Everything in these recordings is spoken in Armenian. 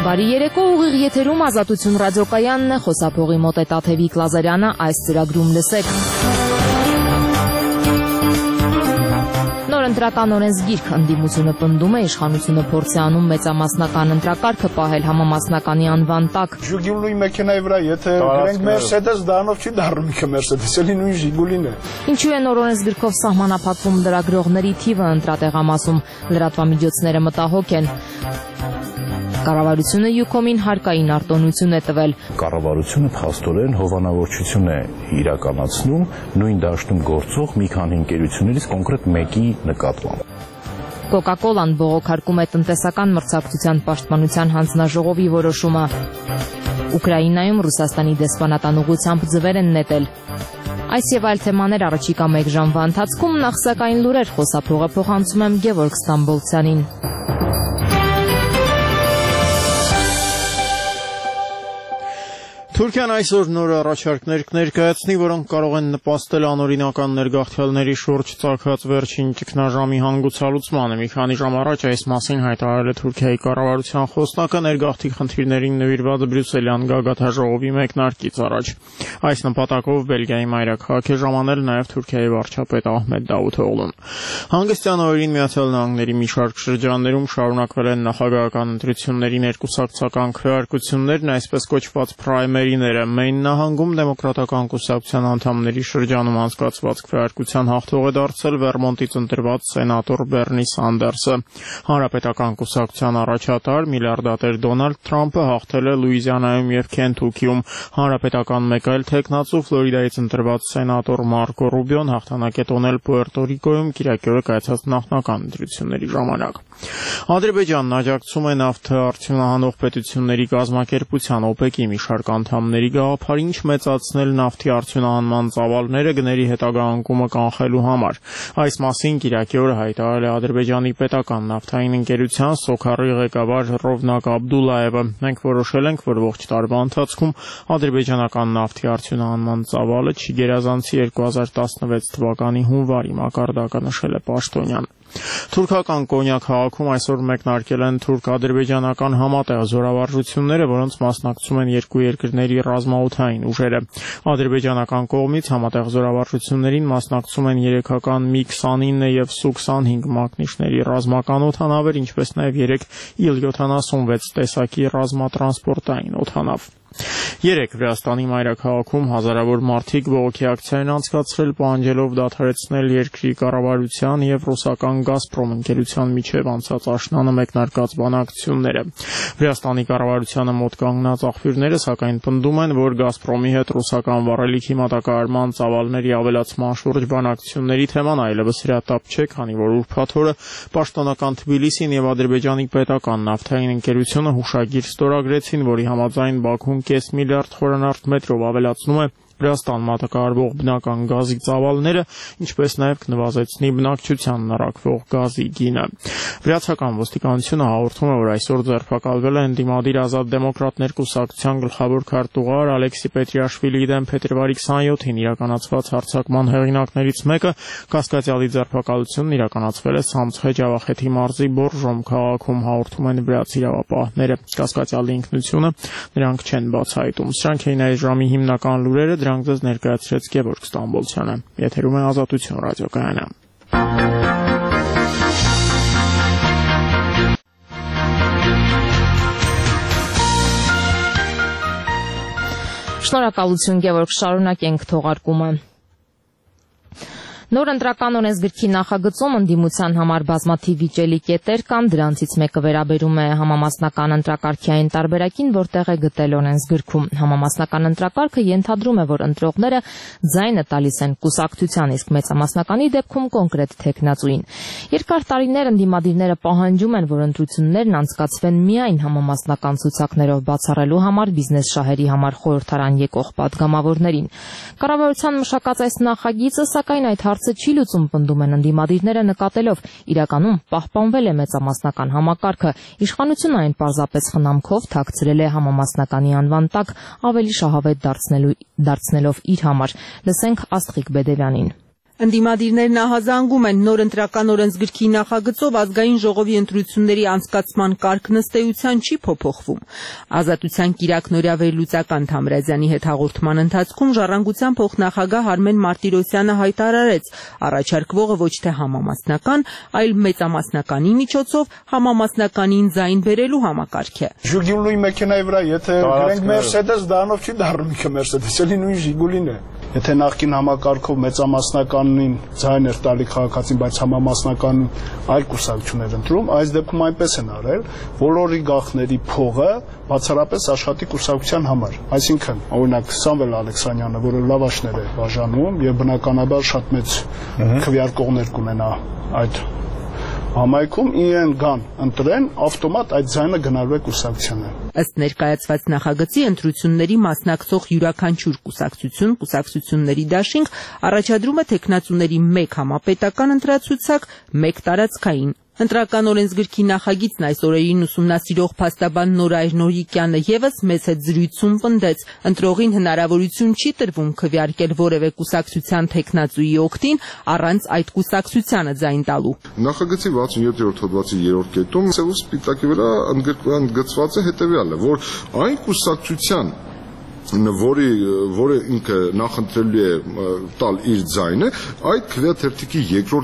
Բարի երեկո, ուղիղ եթերում Ազատություն ռադիոկայանն է, խոսափողի մոտ է Տաթևիկ Լազարյանը, այս ծրագրում լսեք։ Նոր ընտրական օրենսգիրք, ընդդիմությունը պնդում է, իշխանությունը փորձ է անում մեծամասնական ընտրակարգը պահել համամասնականի անվան տակ։ Ժուգուլուի մեքենայի վրա, եթե գրենք Mercedes, դառնով չի դառնում ինքը Mercedes, էլի նույն Ժիգուլին է։ Ինչու է նոր օրենսգրքով սահմանափակվում լրագրողների թիվը ընտրատեղամասում, լրատվամիջոցները մտահոգ են։ Կառավարությունը յուկոմին հարկային արտոնություն է տվել։ Կառավարությունը փաստորեն հովանավորչություն է իրականացնում նույն դաշտում գործող մի քանի ընկերություններից կոնկրետ մեկի նկատմամբ։ Կոկա-կոլան բողոքարկում է տնտեսական մրցակցության պաշտպանության հանձնաժողովի որոշումը։ Ուկրաինայում Ռուսաստանի դեսպանատան ուղղությամբ ձվեր են նետել։ Այս եւ այլ թեմաներ առաջիկա 1 ժամվա ընթացքում, նախ սակայն լուրեր, խոսափողը փոխանցում եմ Գևորգ Ստամբոլցյանին։ Թուրքիան այսօր նոր առաջարկներ կներկայացնի, որոնք կարող են նպաստել անօրինական ներգաղթյալների շուրջ ծագած վերջին ճգնաժամի հանգուցալուծմանը։ Մի քանի ժամ առաջ այս մասին հայտարարել է Թուրքիայի կառավարության խոսնակը ներգաղթի խնդիրներին նվիրված Բրյուսելյան գագաթաժողովի մեկնարկից առաջ։ Այս նպատակով Բելգիայի մայրաքաղաք է ժամանել նաև Թուրքիայի վարչապետ Ահմեդ Դավութօղլուն։ Հանգստյան օրերին Միացյալ Նահանգների մի շարք շրջաններում շարունակվել են նախագահական ընտրությունների ներկուսակցական քվեարկություններն, այսպես կոչված պրայմերիները։ Մեյն նահանգում դեմոկրատական կուսակցության անդամների շրջանում անցկացված քվեարկության հաղթող է դարձել Վերմոնտից ընտրված սենատոր Բեռնի Սանդերսը։ Հանրապետական կուսակցության առաջատար միլիարդատեր Դոնալդ Թրամփը հաղթել է Լուիզիանայում եւ Քենթուքիում։ Հանրապետական մեկ այլ թեկնածու Ֆլորիդայից ընտրված սենատոր Մարկո Ռուբիոն հաղթանակ է տոնել Պուերտո Ռիկոյում կիրակի օրը կայացած նախնական ընտրությունների ժամանակ։ Ադրբեջանն աջակցում է նավթը արդյունահանող պետությունների կազմակերպության OPEC-ի մի շարք անդամների գաղափարին չմեծացնել նավթի արդյունահանման ծավալները գների հետագա անկումը կանխելու համար։ Այս մասին կիրակի օրը հայտարարել է Ադրբեջանի պետական նավթային ընկերության Սոքարի ղեկավար Ռովնակ Աբդուլլաևը։ Մենք որոշել ենք, որ ողջ տարվա ընթացքում ադրբեջանական նավթի արդյունահանման ծավալը չի գերազանցի 2016 թվականի հունվարի մակարդակը, նշել է պաշտոնյան։ Թուրքական Կոնյա քաղաքում այսօր մեկնարկել են թուրք-ադրբեջանական համատեղ զորավարժությունները, որոնց մասնակցում են երկու երկրների ռազմաօդային ուժերը։ Ադրբեջանական կողմից համատեղ զորավարժություններին մասնակցում են 3-ական Mi-29 եւ Su-25 մակնիշների ռազմական օդանավեր, ինչպես նաեւ 3 Il-76 տեսակի ռազմատրանսպորտային օդանավ։ Երեկ Վրաստանի մայրաքաղաքում հազարավոր մարդիկ բողոքի ակցիա են անցկացրել, պահանջելով դադարեցնել երկրի կառավարության եւ ռուսական Գազպրոմ ընկերության միջև անցած աշնանը մեկնարկած բանակցությունները։ Վրաստանի կառավարությանը մոտ կանգնած աղբյուրները սակայն պնդում են, որ Գազպրոմի հետ ռուսական վառելիքի մատակարարման ծավալների ավելացման շուրջ բանակցությունների թեման այլևս հրատապ չէ, քանի որ ուրբաթ օրը պաշտոնական Թբիլիսին եւ Ադրբեջանի պետական նավթային ընկերությունը հուշագիր ստորագրեցին, որի համաձայն Բաքուն կես միլիարդ խորանարդ մետրով ավելացնում է Վրաստան մատակարարվող բնական գազի ծավալները, ինչպես նաև կնվազեցնի բնակչությանն առաքվող գազի գինը։ Վրացական ոստիկանությունը հաղորդում է, որ այսօր ձերբակալվել է ընդդիմադիր Ազատ դեմոկրատներ կուսակցության գլխավոր քարտուղար Ալեքսի Պետրիաշվիլիի դեմ փետրվարի 27-ին իրականացված հարձակման հեղինակներից մեկը։ Կասկածյալի ձերբակալությունն իրականացվել է Սամցխե Ջավախեթի մարզի Բորժոմ քաղաքում, հաղորդում են վրաց իրավապահները։ Կասկածյալի ինքնությունը նրանք չեն բացահայտում։ Սրանք էին այս ժամի հիմնական լուրերը, դրանք ձեզ ներկայացրեց Գևորգ Ստամբոլցյանը։ Եթերում է Ազատություն ռադիոկայանը։ Շնորհակալություն Գևորգ, շարունակենք թողարկումը։ Նոր ընտրական օրենսգրքի նախագծում ընդդիմության համար բազմաթիվ վիճելի կետեր կան, դրանցից մեկը վերաբերում է համամասնական ընտրակարգային տարբերակին, որտեղ է գտել օրենսգրքում։ Համամասնական ընտրակարգը ենթադրում է, որ ընտրողները ձայնը տալիս են կուսակցության, իսկ մեծամասնականի դեպքում կոնկրետ թեկնածուին։ Երկար տարիներ ընդդիմադիրները պահանջում են, որ ընտրություններն անցկացվեն միայն համամասնական ցուցակներով, բացառելու համար բիզնես շահերի համար խորհրդարան եկող պատգամավորներին։ Կառավարության մշակած այս նախագիծը, սակայն այդ հարցը չի լուծում, պնդում են ընդդիմադիրները, նկատելով իրականում պահպանվել է մեծամասնական համակարգը, իշխանությունը այն պարզապես խնամքով թաքցրել է համամասնականի անվան տակ, ավելի շահավետ դարձնելով իր համար։ Լսենք Աստղիկ Բեդևյանին։ Ընդդիմադիրներն ահազանգում են նոր ընտրական օրենսգրքի նախագծով ազգային ժողովի ընտրությունների անցկացման կարգն ըստ էության չի փոփոխվում։ Ազատության կիրակնօրյա վերլուծական Թամրազյանի հետ հաղորդման ընթացքում Ժառանգության փոխնախագահ Արմեն Մարտիրոսյանը հայտարարեց, առաջարկվողը ոչ թե համամասնական, այլ մեծամասնականի միջոցով համամասնականին ձայն բերելու համակարգ է։ Ժուգուլուի մեքենայի վրա եթե գրենք Mercedes, դրանով չի դառնում ինքը Mercedes, էլի նույն Ժիգուլին է։ Եթե նախկին համակարգով մեծամասնականին ձայն էր տալի քաղաքացին, բայց համամասնականին այլ կուսակցություն էր ընտրում, այս դեպքում այնպես են արել, բոլորի գաղտների փողը բացառապես աշխատի կուսակցության համար։ Այսինքն, օրինակ Սամվել Ալեքսանյանը, որը լավաշներ է բաժանում եւ բնականաբար շատ մեծ քվեարկողներ կունենա այդ համայնքում, իրեն գան ընտրեն, ավտոմատ այդ ձայնը գնալու է կուսակցությանը։ Ըստ ներկայացված նախագծի ընտրությունների մասնակցող յուրաքանչյուր կուսակցությունների դաշինք առաջադրում է թեկնածուների 1 համապետական ընտրացուցակ, 1 տարածքային։ Ընտրական օրենսգրքի նախագիծն այս օրերին ուսումնասիրող փաստաբան Նորայր Նորիկյանը եւս մեծ հետ զրույցում պնդեց, ընտրողին հնարավորություն չի տրվում քվեարկել որևէ կուսակցության թեկնածուի օգտին առանց այդ կուսակցությանը ձայն տալու։ Նախագծի 67-րդ հոդվածի 3-րդ կետում սև ու սպիտակի վրա ընդգծված է հետևյալը, որ այն կուսակցության որը ինքը նախընտրելու է տալ իր ձայնը, այդ քվեաթերթիկի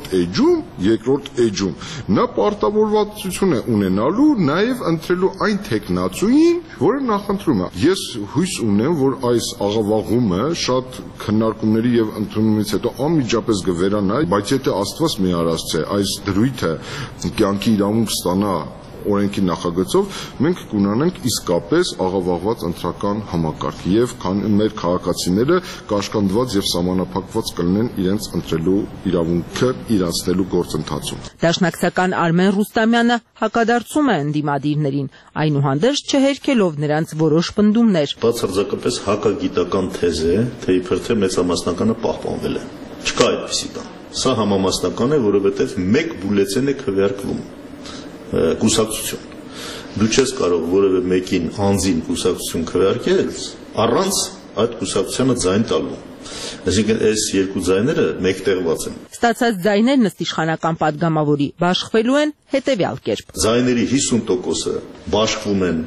երկրորդ էջում նա պարտավորվածություն է ունենալու նաև ընտրելու այն թեկնածուին, որը նախընտրում է։ Ես հույս ունեմ, որ այս աղավաղումը շատ քննարկումների եւ ընդունումից հետո անմիջապես կվերանա, բայց եթե Աստված մի արածце այս դրույթը կյանքի իրավունք ստանա օրենքի նախագծով, մենք կունենանք իսկապես աղավաղված ընտրական համակարգ եւ մեր քաղաքացիները կաշկանդված եւ սահմանափակված կլինեն իրենց ընտրելու իրավունքը իրացնելու գործընթացում։ Դաշնակցական Արմեն Ռուստամյանը հակադարձում է ընդդիմադիրներին, այնուհանդերձ չհերքելով նրանց որոշ պնդումներ։ Բացարձակապես հակագիտական թեզ է, թե իբր թե մեծամասնականը պահպանվել է։ Չկա այդպիսի բան։ Սա համամասնական է, որովհետեւ մեկ բուլեցեն է քվեարկվում կուսակցություն։ Դու չես կարող որևէ մեկին անձին կուսակցություն քվեարկել առանց այդ կուսակցությանը ձայն տալու։ Այսինքն այս երկու ձայները մեկտեղված են։ Ստացած ձայներն ըստ իշխանական падգամավորի բաշխվելու են հետևյալ կերպ։ Ձայների 50%-ը բաշխվում են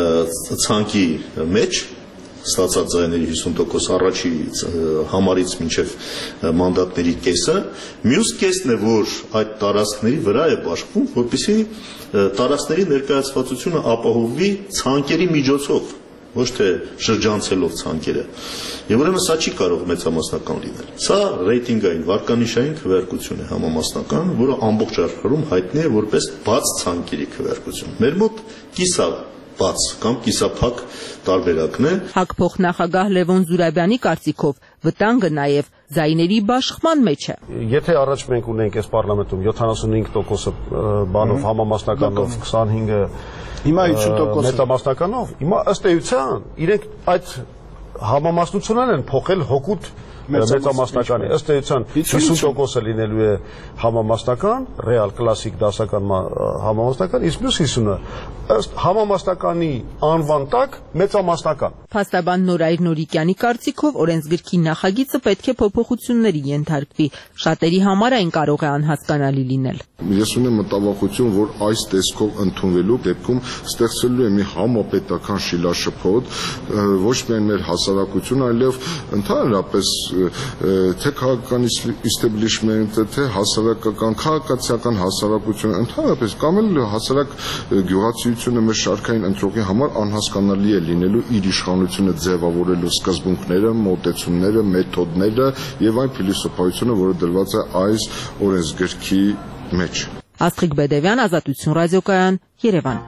ցանկի մեջ, ստացած ձայների 50% առաջի համարից մինչև մանդատների կեսը, մյուս կեսն է, որ այդ տարածքների վրա է բաշխվում, որպեսզի տարածքների ներկայացվածությունը ապահովվի ցանկերի միջոցով, ոչ թե շրջանցելով ցանկերը։ Եվ ուրեմն սա չի կարող մեծամասնական լինել։ Սա ռեյտինգային վարկանիշային քվեարկություն է համամասնական, որը ամբողջ աշխարհում հայտնի է որպես բաց ցանկերի քվեարկություն։ Մեր մոտ բաց կամ կիսափակ տարբերակն է։ ՀԱԿ փոխնախագահ Լևոն Զուրաբյանի կարծիքով վտանգը նաև ձայների բաշխման մեջ է։ Եթե առաջ մենք ունենք այս պարլամենտում 75%-ը բանով համամասնականով, 25-ը հիմա 50% մեծամասնականով, հիմա ըստ էության իրենք այդ համամասնությունն են փոխել հօգուտ մեծամասնականի, ըստ էության 50%-ը լինելու է համամասնական, ռեալ կլասիկ դասական համամասնական, իսկ մյուս 50-ը ըստ համամասնականի անվան տակ մեծամասնական։ Փաստաբան Նորայր Նորիկյանի կարծիքով օրենսգրքի նախագիծը պետք է փոփոխությունների ենթարկվի, շատերի համար այն կարող է անհասկանալի լինել։ Ես ունեմ մտավախություն, որ այս տեսքով ընդունվելու դեպքում ստեղծելու է մի համապետական շիլաշփոթ, ոչ միայն մեր հասարակություն, այլև ընդհանրապես թե քաղաքական իստեբլիշմենտը, թե հասարակական քաղաքացիական հասարակությունը, ընդհանրապես կամ էլ հասարակ գյուղացիությունը մեր շարքային ընտրողի համար անհասկանալի է լինելու իր իշխանությունը ձևավորելու սկզբունքները, մոտեցումները, մեթոդները եւ այն փիլիսոփայությունը, որը դրված է այս օրենսգրքի մեջ։ Աստղիկ Բեդևյան, Ազատություն ռադիոկայան, Երևան։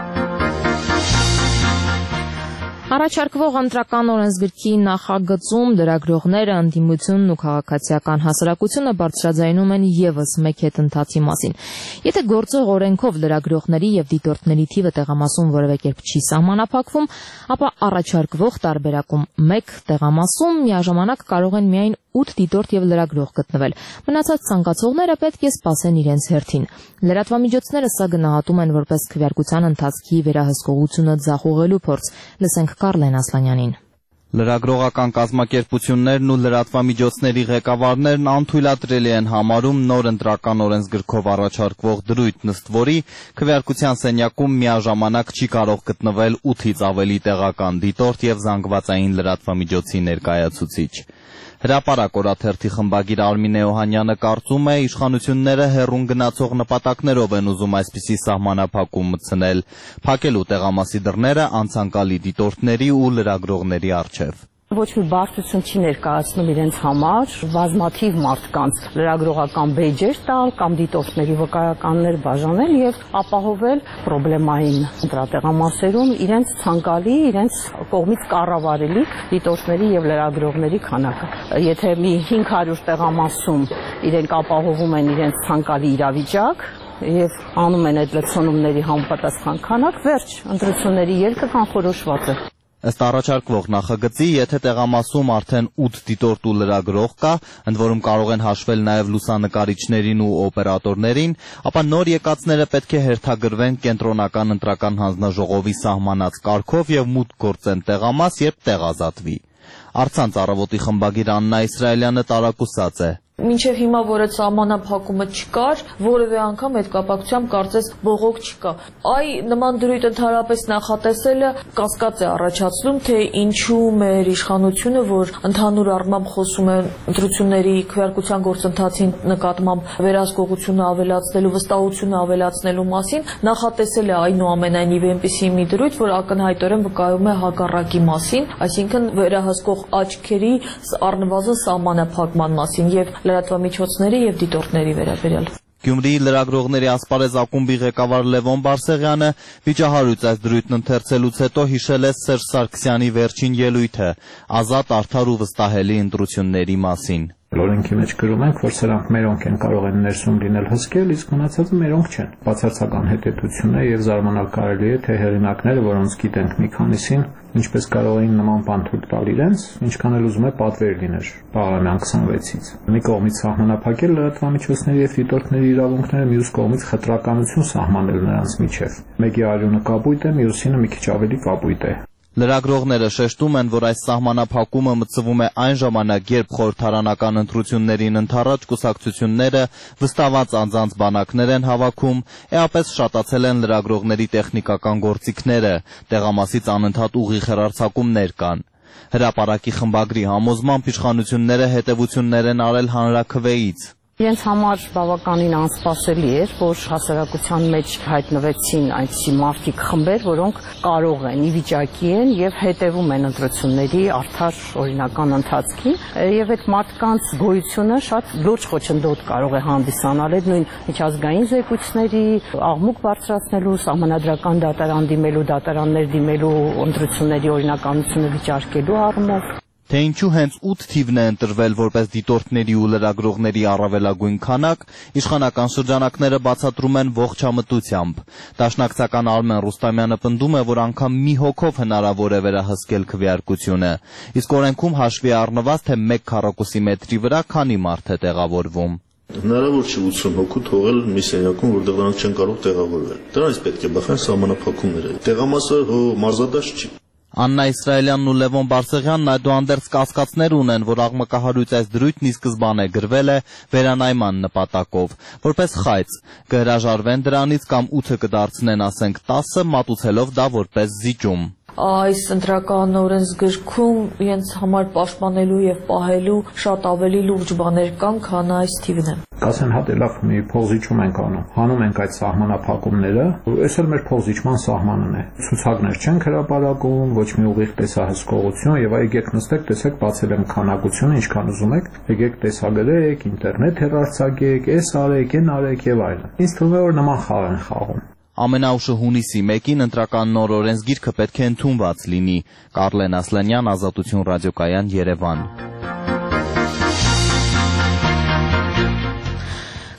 Առաջարկվող ընտրական օրենսգրքի նախագծում լրագրողները, ընդդիմությունն ու քաղաքացիական հասարակությունը բարձրաձայնում են եւս մեկ հետընթացի մասին։ Եթե գործող օրենքով լրագրողների եւ դիտորդների թիվը տեղամասում որևէ կերպ չի սահմանափակվում, ապա առաջարկվող տարբերակում 1 տեղամասում միաժամանակ կարող են միայն 8 դիտորդ եւ լրագրող գտնվել։ Մնացած ցանկացողները պետք է սպասեն իրենց հերթին։ Լրատվամիջոցները սա գնահատում են որպես քվեարկության ընթացքի վերահսկողությունը ձախողելու փորձ։ Լսենք Կարլեն Ասլանյանին։ Լրագրողական կազմակերպություններն ու լրատվամիջոցների ղեկավարներն անթույլատրելի են համարում նոր ընտրական օրենսգրքով առաջարկվող դրույթ, ըստ որի քվեարկության սենյակում միաժամանակ չի կարող գտնվել 8-ից ավելի տեղական դիտորդ եւ զանգվածային լրատվամիջոցի ներկայացուցիչ։ Հրապարակ օրաթերթի խմբագիր Արմինե Օհանյանը կարծում է, իշխանությունները հեռուն գնացող նպատակներով են ուզում այսպիսի սահմանափակում մտցնել, փակելու տեղամասի դռները անցանկալի դիտորդների ու լրագրողների առջև։ Ոչ մի բարդություն չի ներկայացնում իրենց համար բազմաթիվ մարդկանց լրագրողական բեյջեր տալ կամ դիտորդների վկայականներ բաժանել եւ ապահովել պրոբլեմային ընտրատեղամասերում իրենց ցանկալի, իրենց կողմից կառավարելի դիտորդների եւ լրագրողների քանակը։ Եթե մի 500 տեղամասում իրենք ապահովում են իրենց ցանկալի իրավիճակ եւ անում են այդ լցոնումների համապատասխան քանակ, վերջ, ընտրությունների ելքը կանխորոշված է։ Ըստ առաջարկվող նախագծի, եթե տեղամասում արդեն 8 դիտորդ ու լրագրող կա, ընդ որում կարող են հաշվել նաև լուսանկարիչներին ու օպերատորներին, ապա նոր եկածները պետք է հերթագրվեն կենտրոնական ընտրական հանձնաժողովի սահմանած կարգով եւ մուտք գործեն տեղամաս, երբ տեղ ազատվի։ Առցանց առավոտի խմբագիր Աննա Իսրայելյանը տարակուսած է։ Մինչև հիմա, որ այդ սահմանափակումը չկար, որևէ անգամ այդ կապակցությամբ կարծես բողոք չկա։ Այ նման դրույթ ընդհանրապես նախատեսելը կասկած է առաջացնում, թե ինչու մեր իշխանությունը, որ ընդհանուր առմամբ խոսում է ընտրությունների քվեարկության գործընթացի նկատմամբ վերահսկողությունը ավելացնելու, վստահությունը ավելացնելու մասին, նախատեսել է այնուամենայնիվ այնպիսի մի դրույթ, որ ակնհայտորեն վկայում է հակառակի մասին, այսինքն վերահսկող աչքերի առնվազն սահմանափակման մասին եւ լրատվամիջոցների եւ դիտորդների վերաբերյալ։ Գյումրիի լրագրողների ասպարեզ ակումբի ղեկավար Լևոն Բարսեղյանը վիճահարույց այս դրույթն ընթերցելուց հետո հիշել է Սերժ Սարգսյանի վերջին ելույթը ազատ, արդար ու վստահելի ընտրությունների մասին։ Օրենքի մեջ գրում ենք, որ սրանք մերոնք են կարող են ներսում լինել հսկել, իսկ մնացածը մերոնք չեն։ Բացարձական հետեւություն է եւ զարմանալ կարելի է, թե հեղինակները, որոնց գիտենք մի քանիսին, ինչպես կարող էին նման բան թույլ տալ իրենց, ինչքան էլ ուզում է պատվեր լիներ Պարլամենտ 26-ից։ Մի կողմից սահմանափակել լրատվամիջոցների եւ դիտորդների իրավունքները, մյուս կողմից խտրականություն սահմանել նրանց միջև։ Մեկի արյունը կապույտ է, մյուսինը մի քիչ ավելի կապույտ է։ Լրագրողները շեշտում են, որ այս սահմանափակումը մտցվում է այն ժամանակ, երբ խորհրդարանական ընտրություններին ընդառաջ կուսակցությունները վստահված անձանց բանակներ են հավաքում, էապես շատացել են լրագրողների տեխնիկական գործիքները, տեղամասից անընդհատ ուղիղ հեռարձակումներ կան։ Հրապարակի խմբագրի համոզմամբ իշխանությունները հետևություններ են արել հանրաքվեից։ Իրենց համար բավականին անսպասելի էր, որ հասարակության մեջ հայտնվեցին այնպիսի մարդիկ խմբեր, որոնք կարող են, ի վիճակի են եւ հետեւում են ընտրությունների արդար օրինական ընթացքին, եւ այդ մարդկանց գոյությունը շատ լուրջ խոչընդոտ կարող է հանդիսանալ այդ նույն միջազգային զեկույցների աղմուկ բարձրացնելու, սահմանադրական դատարան դիմելու, դատարաններ դիմելու, ընտրությունների օրինականությունը վիճարկելու առումով։ Թե ինչու հենց 8 թիվն է ընտրվել որպես դիտորդների ու լրագրողների առավելագույն քանակ, իշխանական շրջանակները բացատրում են ողջամտությամբ։ Դաշնակցական Արմեն Ռուստամյանը պնդում է, որ անգամ մի հոգով հնարավոր է վերահսկել քվեարկությունը, իսկ օրենքում հաշվի առնված, թե 1 քառակուսի մետրի վրա քանի մարդ է տեղավորվում։ Հնարավոր չի 80 հոգու թողել մի սենյակում, որտեղ նրանք չեն կարող տեղավորվել։ Դրանից պետք է բախեն սահմանափակումները։ Տեղամասը մարզադաշտ չի։ Աննա Իսրայելյանն ու Լևոն Բարսեղյանն այդուհանդերձ կասկածներ ունեն, որ աղմկահարույց այս դրույթն ի սկզբանե գրվել է վերանայման նպատակով, որպես խայծ, կհրաժարվեն դրանից կամ 8-ը կդարձնեն, ասենք 10-ը, մատուցելով դա որպես զիջում։ Այս ընտրական օրենսգրքում իրենց համար պաշտպանելու եւ պահելու շատ ավելի լուրջ բաներ կան, քան այս թիվն է։ Կասեն հատելավ մի փողզիչում ենք անում, հանում ենք այդ սահմանափակումները, այս էլ մեր փողզիչման սահմանն է։ Ցուցակներ չենք հրապարակում, ոչ մի ուղիղ տեսահսկողություն եւ եկեք նստեք, տեսեք, բացել եմ քանակությունը, ինչքան ուզում եք, եկեք տեսագրեք, ինտերնետ հեռարձակեք, այս արեք, այն արեք եւ այլն։ Ինձ թվում է, որ նման խաղ են խաղում։ Ամենաուշը հունիսի 1-ին ընտրական նոր օրենսգիրքը պետք է ընդունված լինի։ Կարլեն Ասլանյան, Ազատություն ռադիոկայան, Երևան։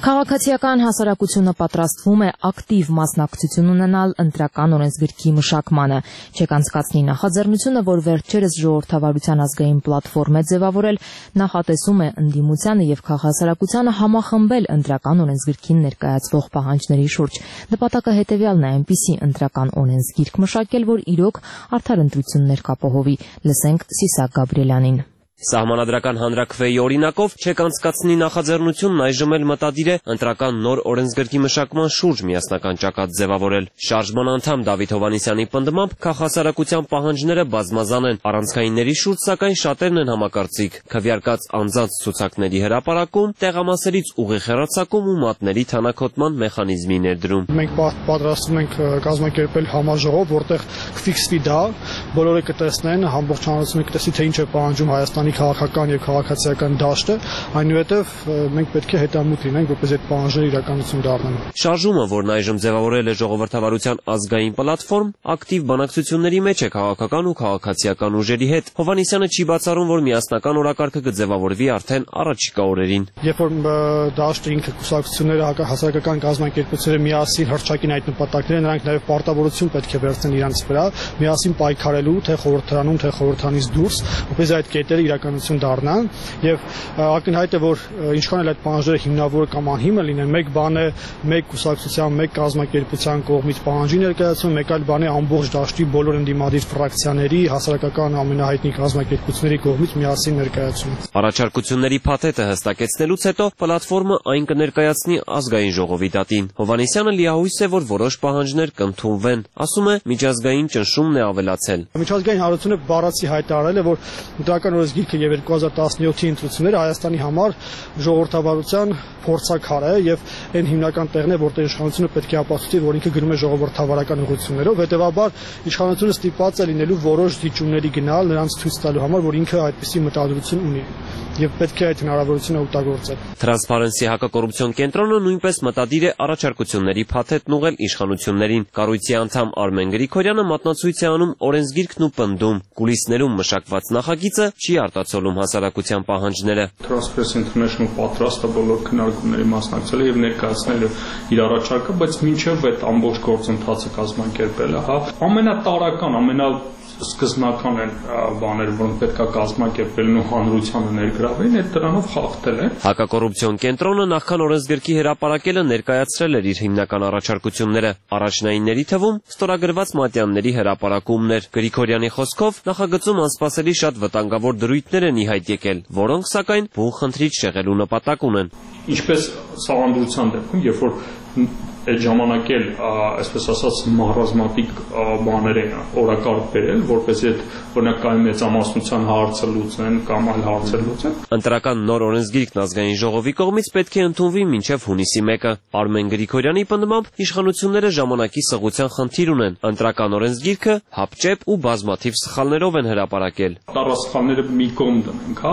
Քաղաքացիական հասարակությունը պատրաստվում է ակտիվ մասնակցություն ունենալ ընտրական օրենսգրքի մշակմանը։ Չեկանցկացնի նախաձեռնությունը, որ վերջերս ժողովրդավարության ազգային պլատֆորմ է ձևավորել, նախատեսում է ընդդիմությանը եւ քաղաքասարակությանը համախմբել ընտրական օրենսգրքին ներկայացվող պահանջների շուրջ։ Նպատակը հետեւյալն է այնպիսի ընտրական օրենսգիրք մշակել, որ իրոք արդար ընտրություններ կապահովի։ Լսենք Սիսակ Գաբրիելյանին։ Սահմանադրական հանրաքվեի օրինակով չեկանցկացնի նախաձեռնությունն այժմ էլ մտադիր է ընտրական նոր օրենսգրքի մշակման շուրջ միասնական ճակատ ձևավորել։ Շարժման անդամ Դավիթ Հովհաննիսյանի պնդմամբ քաղաքասարակության պահանջները բազմազան են, առանցքայինների շուրջ սակայն շատերն են համակարծիք՝ քվեարկած անձանց ցուցակների հրապարակում, տեղամասերից ուղիղ հեռարձակում ու մատների թանաքոտման մեխանիզմի ներդրում։ Մենք պատրաստվում ենք կազմակերպել համաժողով, որտեղ կֆիքսվի դա, բոլորը կտեսնեն, ամբողջ հանրությունը կտեսնի, թե ինչ է պահանջում Հայաստանի քաղաքական եւ քաղաքացիական դաշտը, այնուհետև մենք պետք է հետամուտ լինենք, որպեսզի այդ պահանջները իրականություն դառնան։ Շարժումը, որն այժմ ձևավորել է ժողովրդավարության ազգային պլատֆորմ, ակտիվ բանակցությունների մեջ է քաղաքական ու քաղաքացիական ուժերի հետ։ Հովհաննիսյանը չի բացառում, որ միասնական օրակարգը կձևավորվի արդեն առաջիկա օրերին։ Երբ որ դաշտը ինքը կուսակցությունները հասարակական կազմակերպությունները միասին հռչակին այդ նպատակները, նրանք նաեւ պարտավորություն պետք է վերցնեն իրancs վրա, միասին պայքարելու թե խորհրդարանում, թե խորհրդանից դուրս, որպեսզի այդ կետերը իրականություն դառնան եւ ակնհայտ է, որ ինչքան էլ այդ պահանջները հիմնավոր կամ անհիմն լինեն, մեկ բան է մեկ կուսակցության, մեկ կազմակերպության կողմից պահանջի ներկայացումը, մեկ այլ բան է ամբողջ դաշտի բոլոր ընդդիմադիր ֆրակցիաների, հասարակական ամենահայտնի կազմակերպությունների կողմից միասին ներկայացումը։ Առաջարկությունների փաթեթը հստակեցնելուց հետո պլատֆորմը այն կներկայացնի ազգային ժողովի դատին։ Հովհաննիսյանը լիահույս է, որ որոշ պահանջներ կընդունվեն, ասում է, միջազգային ճնշումն է ավելացել։ Միջազգային հանրությունը բառացի հայտարարել է, որ ընտրական օրենսգիրքը եւ 2017-ի ընտրությունները Հայաստանի համար ժողովրդավարության փորձաքար է եւ այն հիմնական տեղն է, որտեղ իշխանությունը պետք է ապացուցի, որ ինքը գնում է ժողովրդավարական ուղղություններով, հետեւաբար իշխանությունը ստիպված է լինելու որոշ դիճումների գնալ նրանց ցույց տալու համար, որ ինքը այդպիսի մտադրություն ունի եւ պետք է այդ հնարավորությունը օգտագործել։ Transparency հակակոռուպցիոն կենտրոնը նույնպես մտադիր է առաջարկությունների փաթեթն ուղղել իշխանություններին։ Կառույցի անդամ Արմեն Գրիգորյանը մատնացույց է անում օրենսգիրքն ու պնդում, կուլիսներում մշակված նախագիծը չի արտացոլում հասարակության պահանջները։ Transparency International պատրաստ է բոլոր քննարկումների մասնակցել եւ ներկայացնել իր առաջարկը, բայց մինչեւ այդ ամբողջ գործընթացը կազմակերպելը, ամենատարական, սկզբնական են բաներ, որոնք պետք է կազմակերպելն ու հանրությանը ներգրավեն, այդ դրանով խախտել են։ Հակակոռուպցիոն կենտրոնը նախքան օրենսգրքի հրապարակելը ներկայացրել էր իր հիմնական առաջարկությունները։ Առաջնայինների թվում ստորագրված մատյանների հրապարակումներ։ Գրիգորյանի խոսքով նախագծում անսպասելի շատ վտանգավոր դրույթներ են ի հայտ եկել, որոնք սակայն բուն խնդրիչ շեղելու նպատակ ունեն։ Ինչպես սահմանադրության դեպքում, երբ որ այդ ժամանակ էլ, այսպես ասած, մահռազմատիկ բաներ են օրակարգ բերել, որպեսզի այդ օրինակ կայ մեծամասնության հարցը լուծեն կամ այլ հարցեր լուծեն։ Ընտրական նոր օրենսգիրքն ազգային ժողովի կողմից պետք է ընդունվի մինչև հունիսի 1-ը։ Արմեն Գրիգորյանի պնդմամբ իշխանությունները ժամանակի սղության խնդիր ունեն։ Ընտրական օրենսգիրքը հապճեպ ու բազմաթիվ սխալներով են հրապարակել։ Տարասխալները մի կողմ դնենք,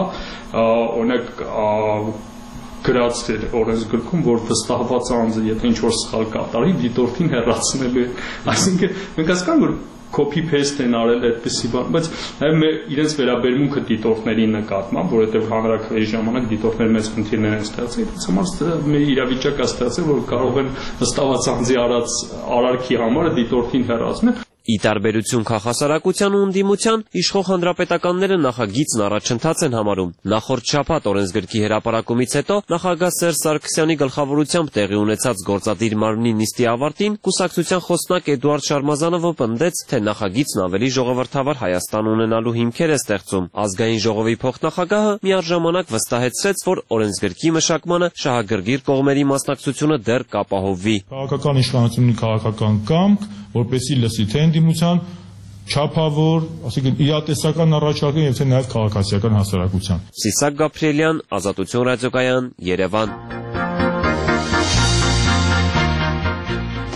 օրինակ գրած էր օրենսգրքում, որ վստահված անձը, եթե ինչ-որ սխալ կատարի, դիտորդին հեռացնելու է։ Այսինքն մենք հասկանանք, որ copy-paste են արել այդպիսի բան, բայց նաև իրենց վերաբերմունքը դիտորդների նկատմամբ, որովհետև հանրաքվեի ժամանակ դիտորդներ մեծ խնդիրներ են ստեղծել, դրանց համար մեր իրավիճակը ստեղծել, որ կարող են վստահված անձի արարքի համար դիտորդին հեռացնել։ Ի տարբերություն քաղաքասարակության ու ընդդիմության, իշխող հանրապետականները նախագիծն առաջընթաց են համարում։ Նախորդ շաբաթ օրենսգրքի հրապարակումից հետո նախագահ Սերժ Սարգսյանի գլխավորությամբ տեղի ունեցած գործադիր մարմնի նիստի ավարտին կուսակցության խոսնակ Էդուարդ Շարմազանովը պնդեց, թե նախագիծն ավելի ժողովրդավար Հայաստան ունենալու հիմքեր է ստեղծում։ Ազգային ժողովի փոխնախագահը միառժամանակ վստահեցրեց, որ օրենսգրքի մշակմանը շահագրգիռ կողմերի մասնակցությունը դեռ կապահովվի։ Քաղաքական իշխանությունների քաղաքական կամք, որպեսզի լսի թե ընդդիմության չափավոր, ասենք իրատեսական առաջարկը եւ թե նաեւ քաղաքացիական հասարակության։ Սիսակ Գաբրիելյան, Ազատություն ռադիոկայան, Երևան։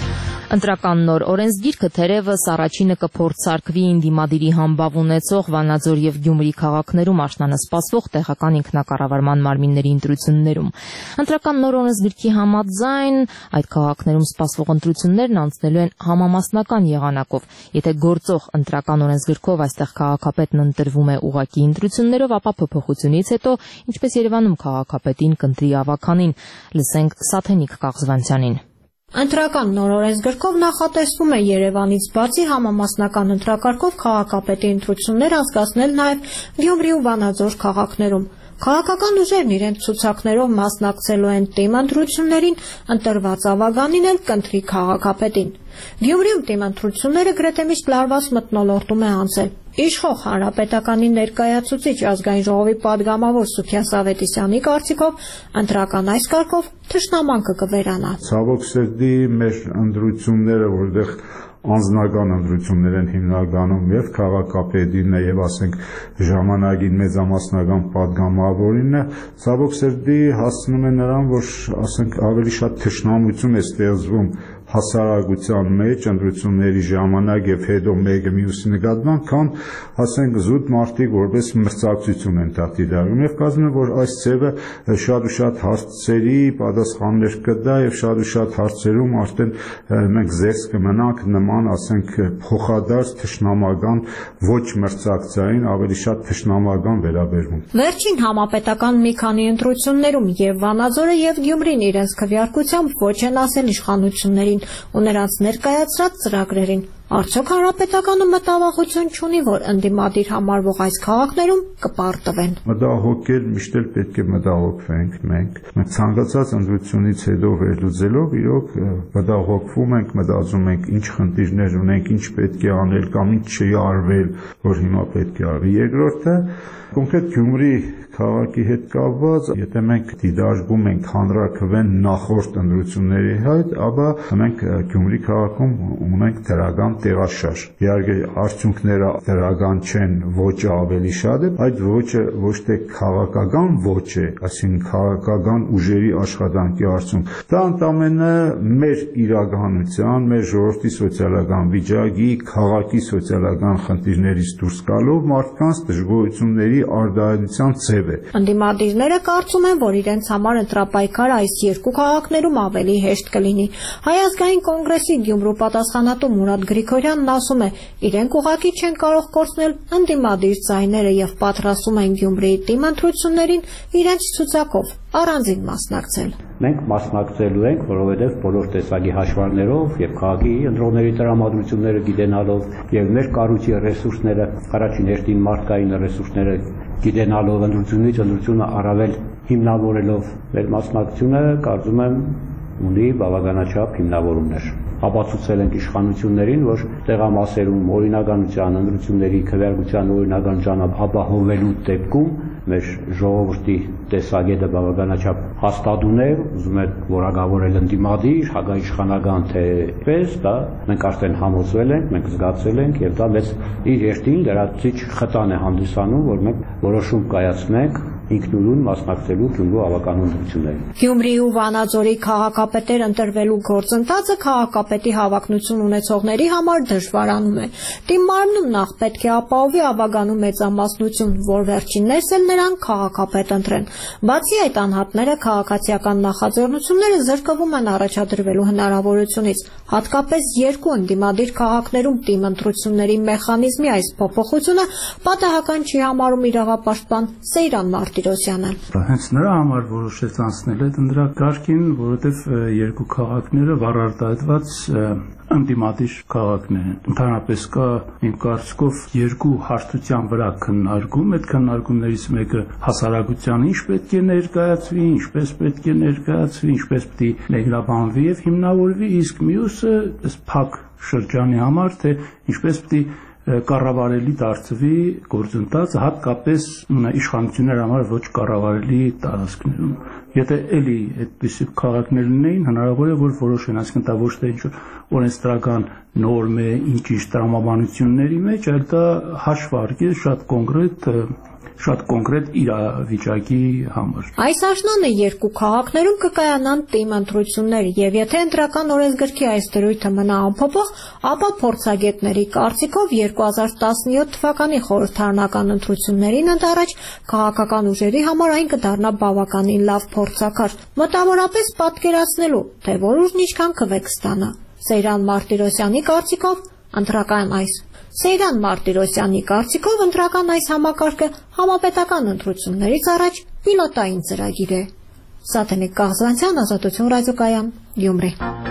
Ընտրական նոր օրենսգիրքը թերևս առաջինը կփորձարկվի ինդիմադիրի համբավ ունեցող Վանաձոր եւ Գյումրի քաղաքներում աշնանը սպասվող տեղական ինքնակառավարման մարմինների ընտրություններում։ Ընտրական նոր օրենսգիրքի համաձայն այդ քաղաքներում սպասվող ընտրություններն անցնելու են համամասնական եղանակով։ Եթե գործող ընտրական օրենսգիրքով այստեղ քաղաքապետն ընտրվում է ուղղակի ընտրություններով, ապա փոփոխությունից հետո, ինչպես Երևանում քաղաքապետին կընտրի ավականին։ Լսենք Սաթենիկ Կաղզվանցյանին։ Ընտրական նոր օրենսգրքով նախատեսվում է Երևանից բացի համամասնական ընտրակարգով քաղաքապետի ընտրություններ անցկացնել նաև Գյումրի ու Վանաձոր քաղաքներում։ Քաղաքական ուժերն իրենց ցուցակներով մասնակցելու են թիմ ընտրություններին, ընտրված ավականին էլ կընտրի քաղաքապետին։ Գյումրիում թիմ ընտրությունները գրեթե միշտ լարված մթնոլորտում է անցել։ Իշխող հանրապետականի ներկայացուցիչ ազգային ժողովի պատգամավոր Սուքիաս Ավետիսյանի կարծիքով ընտրական այս կարգով թշնամանքը կվերանա։ Ցավոք սրտի մեր ընտրությունները, որտեղ անձնական ընտրություններ են հիմնականում եւ քաղաքապետին է եւ ասենք ժամանակին մեծամասնական պատգամավորին է, ցավոք սրտի հասնում է նրան, որ ասենք ավելի շատ թշնամություն է ստեղծվում հասարակության մեջ ընտրությունների ժամանակ եւ հետո մեկը մյուսի նկատմամբ, քան ասենք զուտ մարդիկ որպես մրցակցություն են դատիդարում եւ կազմում է, որ այս ձևը շատ ու շատ հարցերի պատասխաններ կտա եւ շատ ու շատ հարցերում արդեն մենք զերծ կմնանք նման ասենք փոխադարձ թշնամական ոչ մրցակցային ավելի շատ թշնամական վերաբերվում։ Վերջին համապետական մի քանի ընտրություններում եւ Վանաձորը եւ Գյումրին իրենց քվեարկությամբ ոչ են ասել իշխանություններին ու նրանց ներկայացրած ծրագրերին։ Արդյոք հանրապետականը մտավախություն չունի, որ ընդդիմադիր համարվող այս քաղաքներում կպարտվեն։ Մտահոգել միշտ էլ պետք է մտահոգվենք մենք։ Մենք ցանկացած ընտրությունից հետո վերլուծելով իրոք մտահոգվում ենք, մտածում ենք ինչ խնդիրներ ունենք, ինչ պետք է անել կամ ինչ չի արվել, որ հիմա պետք է արվի։ Երկրորդը կոնկրետ Գյումրի քաղաքի հետ կապված, եթե մենք դիտարկում ենք հանրաքվեն նախորդ ընտրությունների հետ, ապա մենք Գյումրի քաղաքում ունենք դրական տեղաշարժ։ Իհարկե արդյունքները դրական չեն, ոճը ավելի շատ է, այդ ոճը ոչ թե քաղաքական ոճ է, այսինքն քաղաքական ուժերի աշխատանքի արդյունք։ Դա ընդամենը մեր իրականության, մեր ժողովրդի սոցիալական վիճակի, քաղաքի սոցիալական խնդիրներից դուրս գալով մարդկանց դժգոհությունների արտահայտության ձև է։ Ընդդիմադիրները կարծում են, որ իրենց համար ընտրապայքարը այս երկու քաղաքներում ավելի հեշտ կլինի։ Հայ ազգային կոնգրեսի Գյումրու պատասխանատու Մուրադ Գրիգորյանն ասում է, իրենք ուղղակի չեն կարող կորցնել ընդդիմադիր ձայները եւ պատրաստում են Գյումրիի թիմ ընտրություններին իրենց ցուցակով առանձին մասնակցել։ Մենք մասնակցելու ենք, որովհետև բոլոր տեսակի հաշվարկներով եւ քաղաքի ընտրողների տրամադրությունները գիտենալով եւ մեր կառույցի ռեսուրսները, առաջին հերթին մարդկային ռեսուրսները գիտենալով ընտրությունից ընտրությունը առավել հիմնավորելով մեր մասնակցությունը, կարծում եմ, ունի բավականաչափ հիմնավորումներ։ Ապացուցել ենք իշխանություններին, որ տեղամասերում օրինականության ընտրությունների քվեարկության օրինականության ապահովելու դեպքում մեր ժողովրդի տեսակետը բավականաչափ հաստատուն է, ուզում եք որակավորել ընդդիմադիր, հակաիշխանական թե պես, դա մենք արդեն համոզվել ենք, մենք զգացել ենք եւ դա մեծ իր երթին լրացուցիչ խթան է հանդիսանում, որ մենք որոշում կայացնենք ինքնուրույն մասնակցելու Գյումրու ավականուն ընտրություններին։ Գյումրի ու Վանաձորի քաղաքապետեր ընտրվելու գործընթացը քաղաքապետի հավակնություն ունեցողների համար դժվարանում է։ Թիմ մարմնում նախ պետք է ապահովի ավականու մեծամասնություն, որ վերջիններս էլ նրան քաղաքապետ ընտրեն։ Բացի այդ անհատները քաղաքացիական նախաձեռնությունները զրկվում են առաջադրվելու հնարավորությունից, հատկապես երկու ընդդիմադիր քաղաքներում թիմ ընտրությունների մեխանիզմի այս փոփոխությունը պատահական չի համարում իրավապաշտպան Սեյրան Մարտիրոսյանը։ Հենց նրա համար որոշեց անցնել այդ ընտրակարգին, որովհետև երկու քաղաքները վառարտահայտված ընդդիմադիր քաղաքներ են։ Ընդհանրապես կա իմ կարծիքով երկու հարթության վրա քննարկում, այդ քննարկումներից մեկը հասարակության ինչ պետք է ներկայացվի, ինչպես պետք է ներկայացվի, ինչպես պետք է մեկնաբանվի եւ հիմնավորվի, իսկ մյուսը այս փակ շրջանի համար, թե ինչպես պետք է կառավարելի դարձվի գործընթացը, հատկապես իշխանությունների համար ոչ կառավարելի տարածքներում։ Եթե էլի այդպիսի քաղաքներ լինեին, հնարավոր է որ որոշեն, այսինքն դա ոչ թե ինչ օրենսդրական նորմ է, ինչ տրամաբանությունների մեջ, այլ դա հաշվարկ է շատ կոնկրետ շատ կոնկրետ իրավիճակի համար։ Այս աշնանը երկու քաղաքներում կկայանան թիմ ընտրություններ, եւ եթե ընտրական օրենսգրքի այս դրույթը մնա անփոփոխ, ապա փորձագետների կարծիքով 2017 թվականի խորհրդարանական ընտրություններին ընդառաջ քաղաքական ուժերի համար այն կդառնա բավականին լավ փորձակար, մոտավորապես պատկերացնելու, թե որ ուժն ինչքան քվե կստանա։ Սեյրան Մարտիրոսյանի կարծիքով ընտրական այս համակարգը համապետական ընտրություններից առաջ պիլոտային ծրագիր է։ Սաթենիկ Կաղզանցյան, Ազատություն ռադիոկայան, Գյումրի։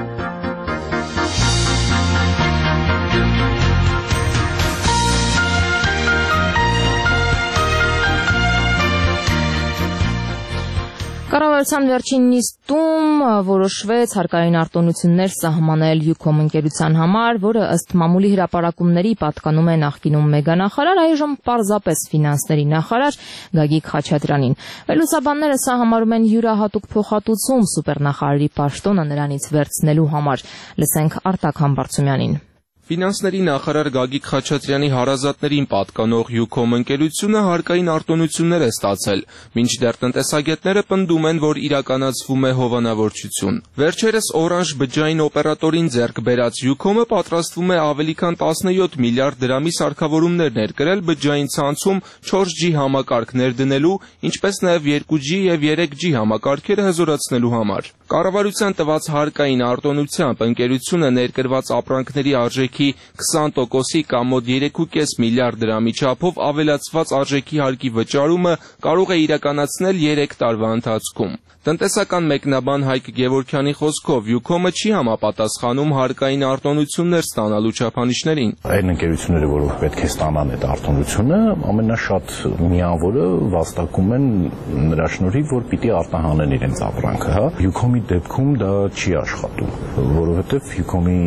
Կառավարության վերջին նիստում որոշվեց հարկային արտոնություններ սահմանել Յուքոմ ընկերության համար, որը ըստ մամուլի հրապարակումների պատկանում է նախկինում մեգանախարար, այժմ պարզապես ֆինանսների նախարար Գագիկ Խաչատրյանին։ Վերլուծաբանները սա համարում են յուրահատուկ փոխհատուցում սուպերնախարարի պաշտոնը նրանից վերցնելու համար։ Լսենք Արտակ Համբարձումյանին։ Ֆինանսների նախարար Գագիկ Խաչատրյանի հարազատներին պատկանող Յուքոմ ընկերությունը հարկային արտոնություններ է ստացել, մինչդեռ տնտեսագետները պնդում են, որ իրականացվում է հովանավորչություն։ Վերջերս Օրանժ բջջային օպերատորին ձեռք բերած Յուքոմը պատրաստվում է ավելի քան 17 միլիարդ դրամի սարքավորումներ ներկրել բջջային ցանցում 4G համակարգներ դնելու, ինչպես նաև 2G եւ 3G համակարգերը հզորացնելու համար։ Կառավարության տված հարկային արտոնությամբ ընկերությունը ներկրված ապրանքների արժեքի 20%-ի կամ մոտ 3.5 միլիարդ դրամի չափով ավելացված արժեքի հարկի վճարումը կարող է իրականացնել 3 տարվա ընթացքում։ Տնտեսական մեկնաբան Հայկ Գևորգյանի խոսքով Յուքոմը չի համապատասխանում հարկային արտոնություններ ստանալու չափանիշներին։ Այն ընկերությունները, որոնք պետք է ստանան այդ արտոնությունը, ամենաշատ միավորը վաստակում են նրա շնորհիվ, որ պիտի արտահանեն իրենց ապրանքը, հա։ Յուքոմի դեպքում դա չի աշխատում, որովհետև Յուքոմի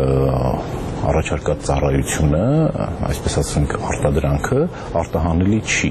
առաջարկած ծառայությունը, այսպես ասենք, արտադրանքը արտահանելի չի։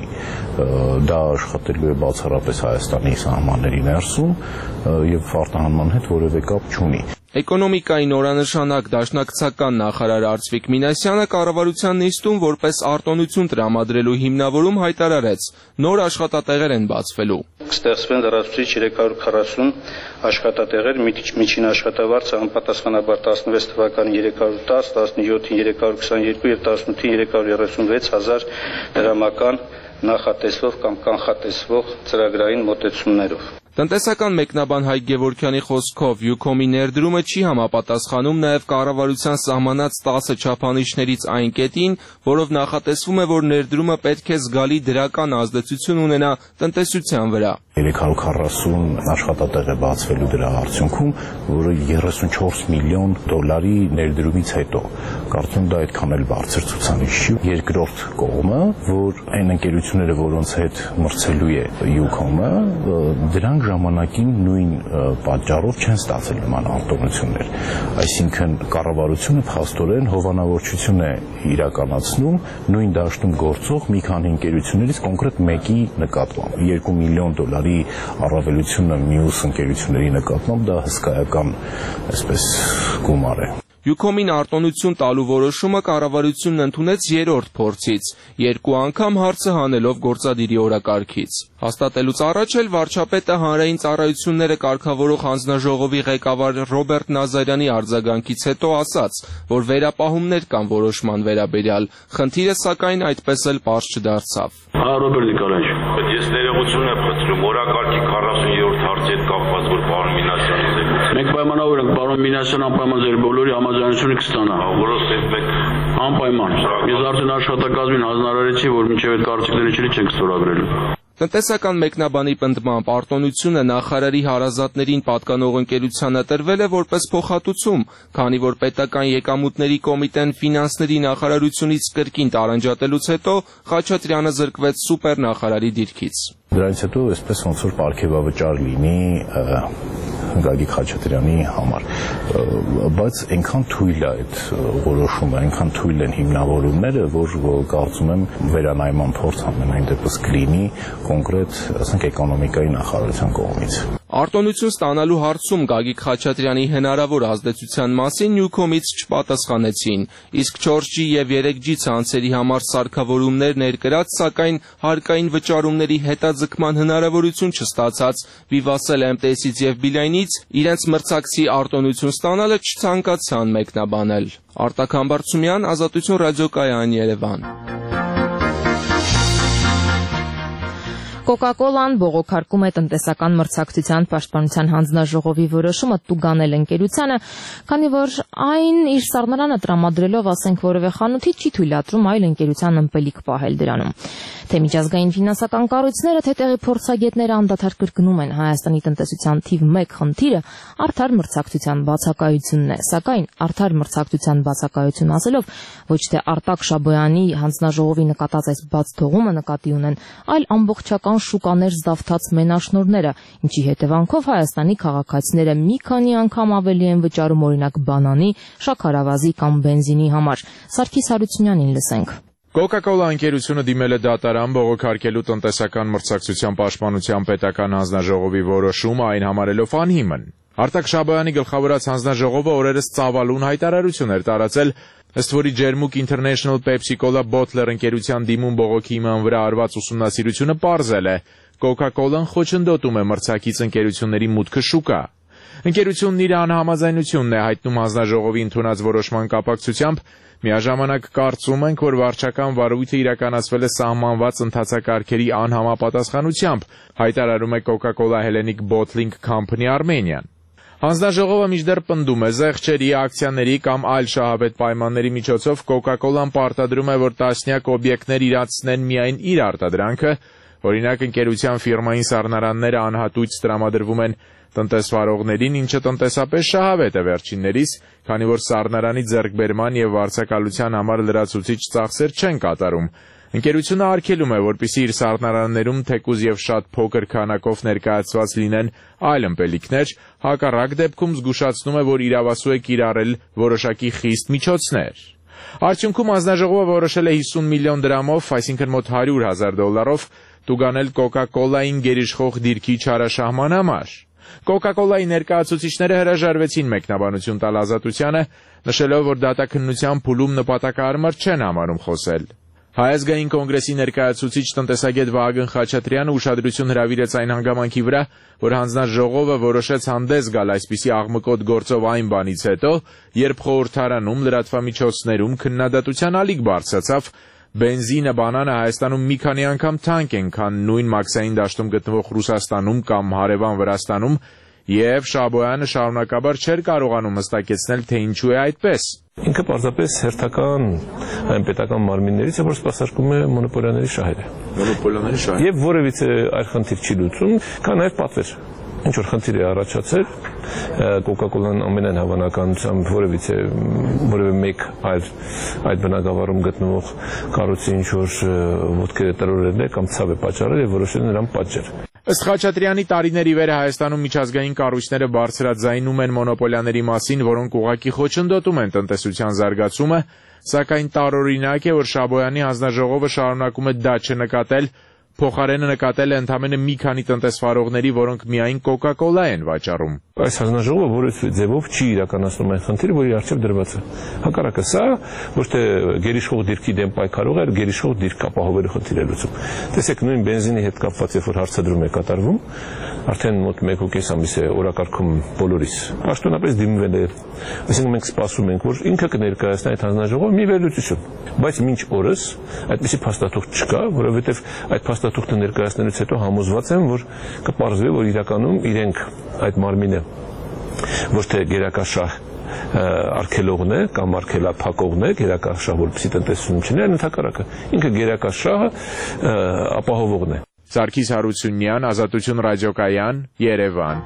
Դա աշխատելու է բացառապես Հայաստանի սահմանների ներսում եւ արտահանման հետ որևէ կապ չունի։ Էկոնոմիկայի նորանշանակ դաշնակցական նախարար Արծվիկ Մինասյանը կառավարության նիստում որպես արտոնություն տրամադրելու հիմնավորում հայտարարեց. նոր աշխատատեղեր են բացվելու։ Կստեղծվեն լրացուցիչ 340 աշխատատեղեր, միջին աշխատավարձը համապատասխանաբար 16 թվականին 310, 17-ին 322 եւ 18-ին 336 հազար դրամական նախատեսվող կամ կանխատեսվող ծրագրային մոտեցումներով։ Տնտեսական մեկնաբան Հայկ Գևորգյանի խոսքով Յուքոմի ներդրումը չի համապատասխանում նաև կառավարության սահմանած 10 չափանիշներից այն կետին, որով նախատեսվում է, որ ներդրումը պետք է զգալի դրական ազդեցություն ունենա տնտեսության վրա։ 340 աշխատատեղ է բացվելու դրա արդյունքում, որը 34 միլիոն դոլարի ներդրումից հետո։ Կարծում դա այդքան էլ բարձր ցուցանիշ չի։ Երկրորդ կողմը, որ այն ընկերությունները, որոնց հետ մրցելու է Յուքոմը, դրանք ժամանակին նույն պատճառով չեն ստացել նման արտոնություններ։ Այսինքն կառավարությունը փաստորեն հովանավորչություն է իրականացնում նույն դաշտում գործող մի քանի ընկերություններից կոնկրետ մեկի նկատմամբ։ 2 միլիոն դոլարի առավելությունը մյուս ընկերությունների նկատմամբ դա հսկայական, այսպես, գումար է։ Յուքոմին արտոնություն տալու որոշումը կառավարությունն ընդունեց երրորդ փորձից, 2 անգամ հարցը հանելով գործադիրի օրակարգից։ Հաստատելուց առաջ էլ վարչապետը հանրային ծառայությունները կարգավորող հանձնաժողովի ղեկավար Ռոբերտ Նազարյանի արձագանքից հետո ասաց, որ վերապահումներ կան որոշման վերաբերյալ, խնդիրը սակայն այդպես էլ պարզ չդարձավ։ Ռոբերտ Նիկոլաևիչ, բայց ես ներողություն եմ խնդրում, օրակարգի 40-րդ հարցի հետ կապված, որ պարոն Մինասյանը զեկուցել։ Մենք պայմանավոր ենք, պարոն Մինասյան անպայման ձեր բոլորի համաձայնությունը կստանա։ Որովհետև մենք անպայման։ Ես արդեն աշխատակազմին հանձնարարեցի, որ մինչև այդ կարծիքները չենք ստորագրելու։ Տնտեսական մեկնաբանի պնդմամբ արտոնությունը նախարարի հարազատներին պատկանող ընկերությանը տրվել է որպես փոխհատուցում, քանի որ պետական եկամուտների կոմիտեն ֆինանսների նախարարությունից կրկին տարանջատելուց հետո Խաչատրյանը զրկվեց սուպերնախարարի դիրքից։ Դրանից հետո այսպես ոնց որ պարգևավճար լինի Գագիկ Խաչատրյանի համար, բայց այնքան թույլ է այդ որոշումը, այնքան թույլ են հիմնավորումները, որ կարծում եմ վերանայման փորձ ամենայն դեպս կլինի կոնկրետ, ասենք, էկոնոմիկայի նախարարության կողմից։ Արտոնություն ստանալու հարցում Գագիկ Խաչատրյանի հնարավոր ազդեցության մասին Newcom-ից չպատասխանեցին, իսկ 4G եւ 3G ցանցերի համար սարքավորումներ ներկրած, սակայն հարկային վճարումների հետաձգման հնարավորություն չստացած Vivatel MTS-ից եւ Beeline-ից իրենց մրցակցի արտոնություն ստանալը չցանկացան մեկնաբանել։ Արտակ Համբարձումյան, Ազատություն ռադիոկայան, Երևան։ Coca-Cola-ն բողոքարկում է տնտեսական մրցակցության պաշտպանության հանձնաժողովի որոշումը տուգանել ընկերությանը, քանի որ այն իր սառնարանը տրամադրելով, ասենք, որևէ խանութի չի թույլատրում այլ ընկերության ըմպելիք պահել դրանում։ Թե միջազգային ֆինանսական կառույցները, թե տեղի փորձագետները անդադար կրկնում են Հայաստանի տնտեսության թիվ 1 խնդիրը արդար մրցակցության բացակայությունն է, սակայն արդար մրցակցության բացակայություն ասելով ոչ թե Արտակ Շաբոյանի հանձնաժողովի նկատած այս բաց թողումը նկատի ունեն, այլ ամբողջական շուկաներ զավթած մենաշնորհները, ինչի հետևանքով Հայաստանի քաղաքացիները մի քանի անգամ ավելի են վճարում օրինակ բանանի, շաքարավազի կամ բենզինի համար։ Սարգիս Հարությունյանին լսենք։ Coca-Cola ընկերությունը դիմել է դատարան բողոքարկելու տնտեսական մրցակցության պաշտպանության պետական հանձնաժողովի որոշումը, այն համարելով անհիմն։ Արտակ Շաբոյանի գլխավորած հանձնաժողովը օրերս ծավալուն հայտարարություն էր տարածել, ըստ որի Ջերմուկ International Pepsi-Cola Bottler ընկերության դիմում բողոքի հիման վրա արված ուսումնասիրությունը պարզել է, Coca-Cola-ն խոչընդոտում է մրցակից ընկերությունների մուտքը շուկա։ Ընկերությունն իր անհամաձայնությունն է հայտնում հանձնաժողովի ընդունած որոշման կապակցությամբ, միաժամանակ կարծում ենք, որ վարչական վարույթը իրականացվել է սահմանված ընթացակարգերի անհամապատասխանությամբ, հայտարարում է Coca-Cola Hellenic Bottling Company Armenian։ Հանձնաժողովը մինչդեռ պնդում է զեղչերի, ակցիաների կամ այլ շահավետ պայմանների միջոցով Coca-Cola-ն պարտադրում է, որ տասնյակ օբյեկտներ իրացնեն միայն իր արտադրանքը, օրինակ ընկերության ֆիրմային սառնարանները անհատույց տրամադրվում են տնտեսվարողներին, ինչը տնտեսապես շահավետ է վերջիններիս, քանի որ սառնարանի ձեռքբերման եւ վարձակալության համար լրացուցիչ ծախսեր չեն կատարում։ Ընկերությունը արգելում է, որպեսզի իր սառնարաններում թեկուզ եւ շատ փոքր քանակով ներկայացված լինեն այլ ըմպելիքներ, հակառակ դեպքում զգուշացնում է, որ իրավասու է կիրառել որոշակի խիստ միջոցներ։ Արդյունքում հանձնաժողովը որոշել է 50 միլիոն դրամով, այսինքն մոտ $100,000 տուգանել Coca-Cola-ին գերիշխող դիրքի չարաշահման համար։ Coca-Cola-ի ներկայացուցիչները հրաժարվեցին մեկնաբանություն տալ Ազատությանը, նշելով, որ դատաքննության փուլում նպատակահարմար չեն համարում խոսել։ Հայ ազգային կոնգրեսի ներկայացուցիչ տնտեսագետ Վահագն Խաչատրյանը ուշադրություն հրավիրեց այն հանգամանքի վրա, որ հանձնաժողովը որոշեց հանդես գալ այսպիսի աղմկոտ գործով այն բանից հետո, երբ խորհրդարանում լրատվամիջոցներում քննադատության ալիք բարձրացավ, բենզինը, բանանը Հայաստանում մի քանի անգամ թանկ են, քան նույն մաքսային դաշտում գտնվող Ռուսաստանում կամ հարևան Վրաստանում, եւ Շաբոյանը շարունակաբար չէր կարողանում հստակեցնել, թե ինչու է այդպես։ Ինքը պարզապես հերթական այն պետական մարմիններից է, որ սպասարկում է մոնոպոլիաների շահերը։ Եվ որևիցե այլ խնդիր չի լուծում, կա նաև պատվեր։ Ինչ որ խնդիր է առաջացել, Coca-Cola-ն ամենայն հավանականությամբ որևէ մեկ այդ բնակավարում գտնվող կառույցի ինչ որ ոտքերը տրորել է կամ ցավ է պատճառել եւ որոշել նրան պատճառ։ Ըստ Խաչատրյանի տարիների վեր Հայաստանում միջազգային կառույցները բարձրաձայնում են մոնոպոլիաների մասին, որոնք ուղղակի խոչընդոտում են տնտեսության զարգացումը, սակայն տարօրինակ է, որ Շաբոյանի հանձնաժողովը շարունակում է դա չնկատել, փոխարենը նկատել է ընդամենը մի քանի տնտեսվարողների, որոնք միայն Coca-Cola են վաճառում։ Այս հանձնաժողովը որևէ ձևով չի իրականացնում այն խնդիրը, որի առջև դրված է։ Հակառակը սա ոչ թե գերիշխող դիրքի դեմ պայքարող է, այլ գերիշխող դիրք ապահովելու խնդիր է լուծում։ Տեսեք, նույն բենզինի հետ կապված, երբ որ հարցադրում է կատարվում, արդեն մոտ 1.5 ամիս է օրակարգում բոլորիս պաշտոնապես դիմվել է, այսինքն մենք սպասում ենք, որ ինքը կներկայացնի այդ հանձնաժողովը մի վերլուծություն, բայց մինչ օրս այդպիսի փաստաթուղթ չկա, որովհետև այդ փաստաթուղթը ներկայացնելուց հետո համոզված եմ, որ կպարզվի, որ իրականում իրենք այդ մարմինը ոչ թե գերակաշահ արգելողն է կամ արգելափակողն է, գերակաշահ որպեսզի տնտեսություն չլինի, այլ ընդհակառակը ինքը գերակաշահը ապահովողն է։ Սարգիս Հարությունյան, Ազատություն ռադիոկայան, Երևան։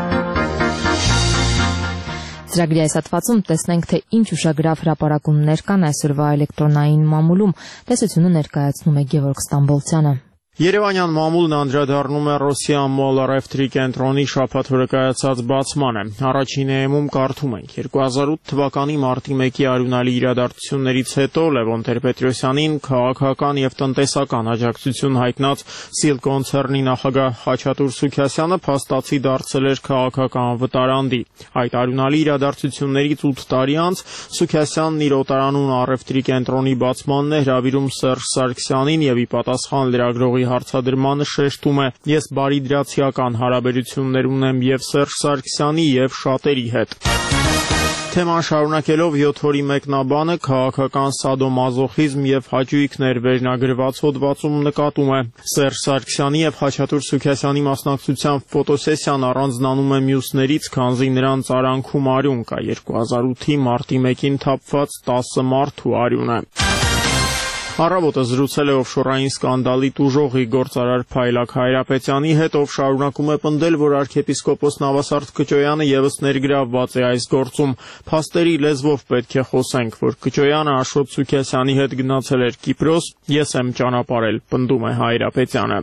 Ծրագրի այս հատվածում տեսնենք, թե ինչ ուշագրավ հրապարակումներ կան այսօրվա էլեկտրոնային մամուլում։ Տեսությունը ներկայացնում է Գևորգ Ստամբոլցյանը։ Երևանյան մամուլն անդրադառնում է Ռոսիամոլ առևտրի կենտրոնի շաբաթօրը կայացած բացմանը։ Առաջին էմում կարդում ենք. 2008 թվականի մարտի 1-ի արյունալի իրադարձություններից հետո Լևոն Տեր-Պետրոսյանին քաղաքական եւ տնտեսական աջակցություն հայտնած Սիլ կոնցեռնի նախագահ Խաչատուր Սուքասյանը փաստացի դարձել էր քաղաքական վտարանդի։ Այդ արյունալի իրադարձություններից 8 տարի անց Սուքասյանն իր օտարանուն առևտրի կենտրոնի բացմանն է հրավիրում Սերժ Սարգսյանին եւ ի պատասխան լրագրողի հարցադրմանը շեշտում է. ես բարիդրացիական հարաբերություններ ունեմ եւ Սերժ Սարգսյանի եւ շատերի հետ։ Թեման շարունակելով 7 օրի մեկնաբանը քաղաքական սադոմազոխիզմ եւ հաճույքներ վերնագրված հոդվածում նկատում է. Սերժ Սարգսյանի եւ Խաչատուր Սուքասյանի մասնակցությամբ ֆոտոսեսիան առանձնանում է մյուսներից, քանզի նրանց արանքում արյուն կա 2008-ի մարտի 1-ին թափված 10 մարդու արյունը։ Առավոտը զրուցել է օֆշորային սկանդալի տուժողի գործարար Փայլակ Հայրապետյանի հետ, ով շարունակում է պնդել, որ arczepiskopos Նավասարդ Քճոյանը եւս ներգրավված է այս գործում։ Փաստերի լեզվով պետք է խոսենք, որ Քճոյանը Աշոտ Սուքասյանի հետ գնացել էր Կիպրոս, ես եմ ճանապարհել, պնդում է Հայրապետյանը։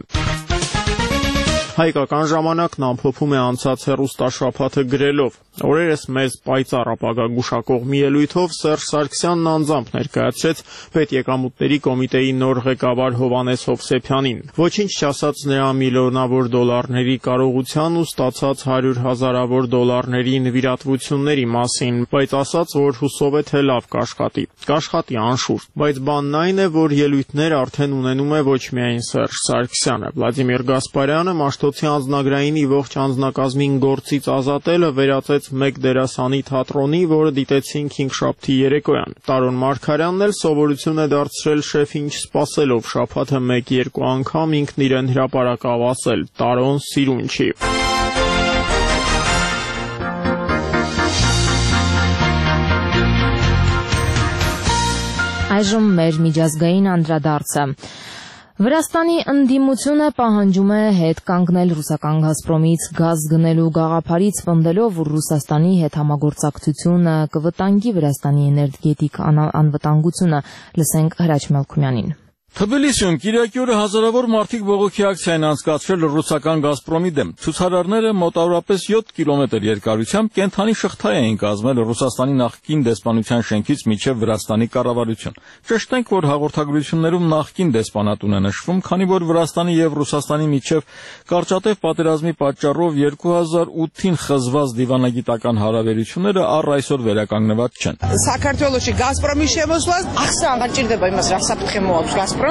Հայկական ժամանակն ամփոփում է անցած հեռուստաշաբաթը գրելով. Օրերս մեզ պայծառ ապագա գուշակող մի ելույթով Սերժ Սարգսյանն անձամբ ներկայացրեց պետեկամուտների կոմիտեի նոր ղեկավար Հովհաննես Հովսեփյանին։ Ոչինչ չասաց նրա միլիոնավոր դոլարների կարողության ու ստացած 100,000-ավոր դոլարների նվիրատվությունների մասին, բայց ասաց, որ հուսով է թե լավ կաշխատի։ Կաշխատի անշուշտ, բայց բանն այն է, որ ելույթներ արդեն ունենում է ոչ միայն Սերժ Սարգսյանը։ Վլադիմիր Գասպարյանը Մաշտոցի անձնագրայինի ողջ անձնակազմին գործից ազատելը վերածեց մեկ դերասանի թատրոնի, որը դիտեցինք հինգշաբթի երեկոյան։ Տարոն Մարգարյանն էլ սովորություն է դարձրել շեֆ ինչ սպասելով շաբաթը 1-2 անգամ ինքն իրեն հրապարակավ ասել. Տարոն սիրուն չի։ Այժմ մեր միջազգային անդրադարձը։ Վրաստանի ընդդիմությունը պահանջում է հետ կանգնել ռուսական «Գազպրոմից» գազ գնելու գաղափարից, պնդելով, որ Ռուսաստանի հետ համագործակցությունը կվտանգի Վրաստանի էներգետիկ անվտանգությունը։ Լսենք Հրաչ Մելքումյանին։ Թբիլիսիում Կիրակի օրը հազարավոր մարդիկ բողոքի ակցիա են անցկացրել ռուսական «Գազպրոմի» դեմ։ Ցուցարարները մոտավորապես 7 կիլոմետր երկարությամբ կենդանի շղթա էին կազմել Ռուսաստանի նախկին դեսպանության շենքից մինչև Վրաստանի կառավարություն։ Ճշտենք, որ հաղորդագրություններում նախկին դեսպանատուն է նշվում, քանի որ Վրաստանի եւ Ռուսաստանի միջև կարճատև պատերազմի պատճառով 2008-ին խզված դիվանագիտական հարաբերությունները առ այսօր վերականգնված չեն։ Սակարթվելոչի «Գազպրոմի» շեմոսված ախսա անգաճիրդեբայ մասրախսապտխեմով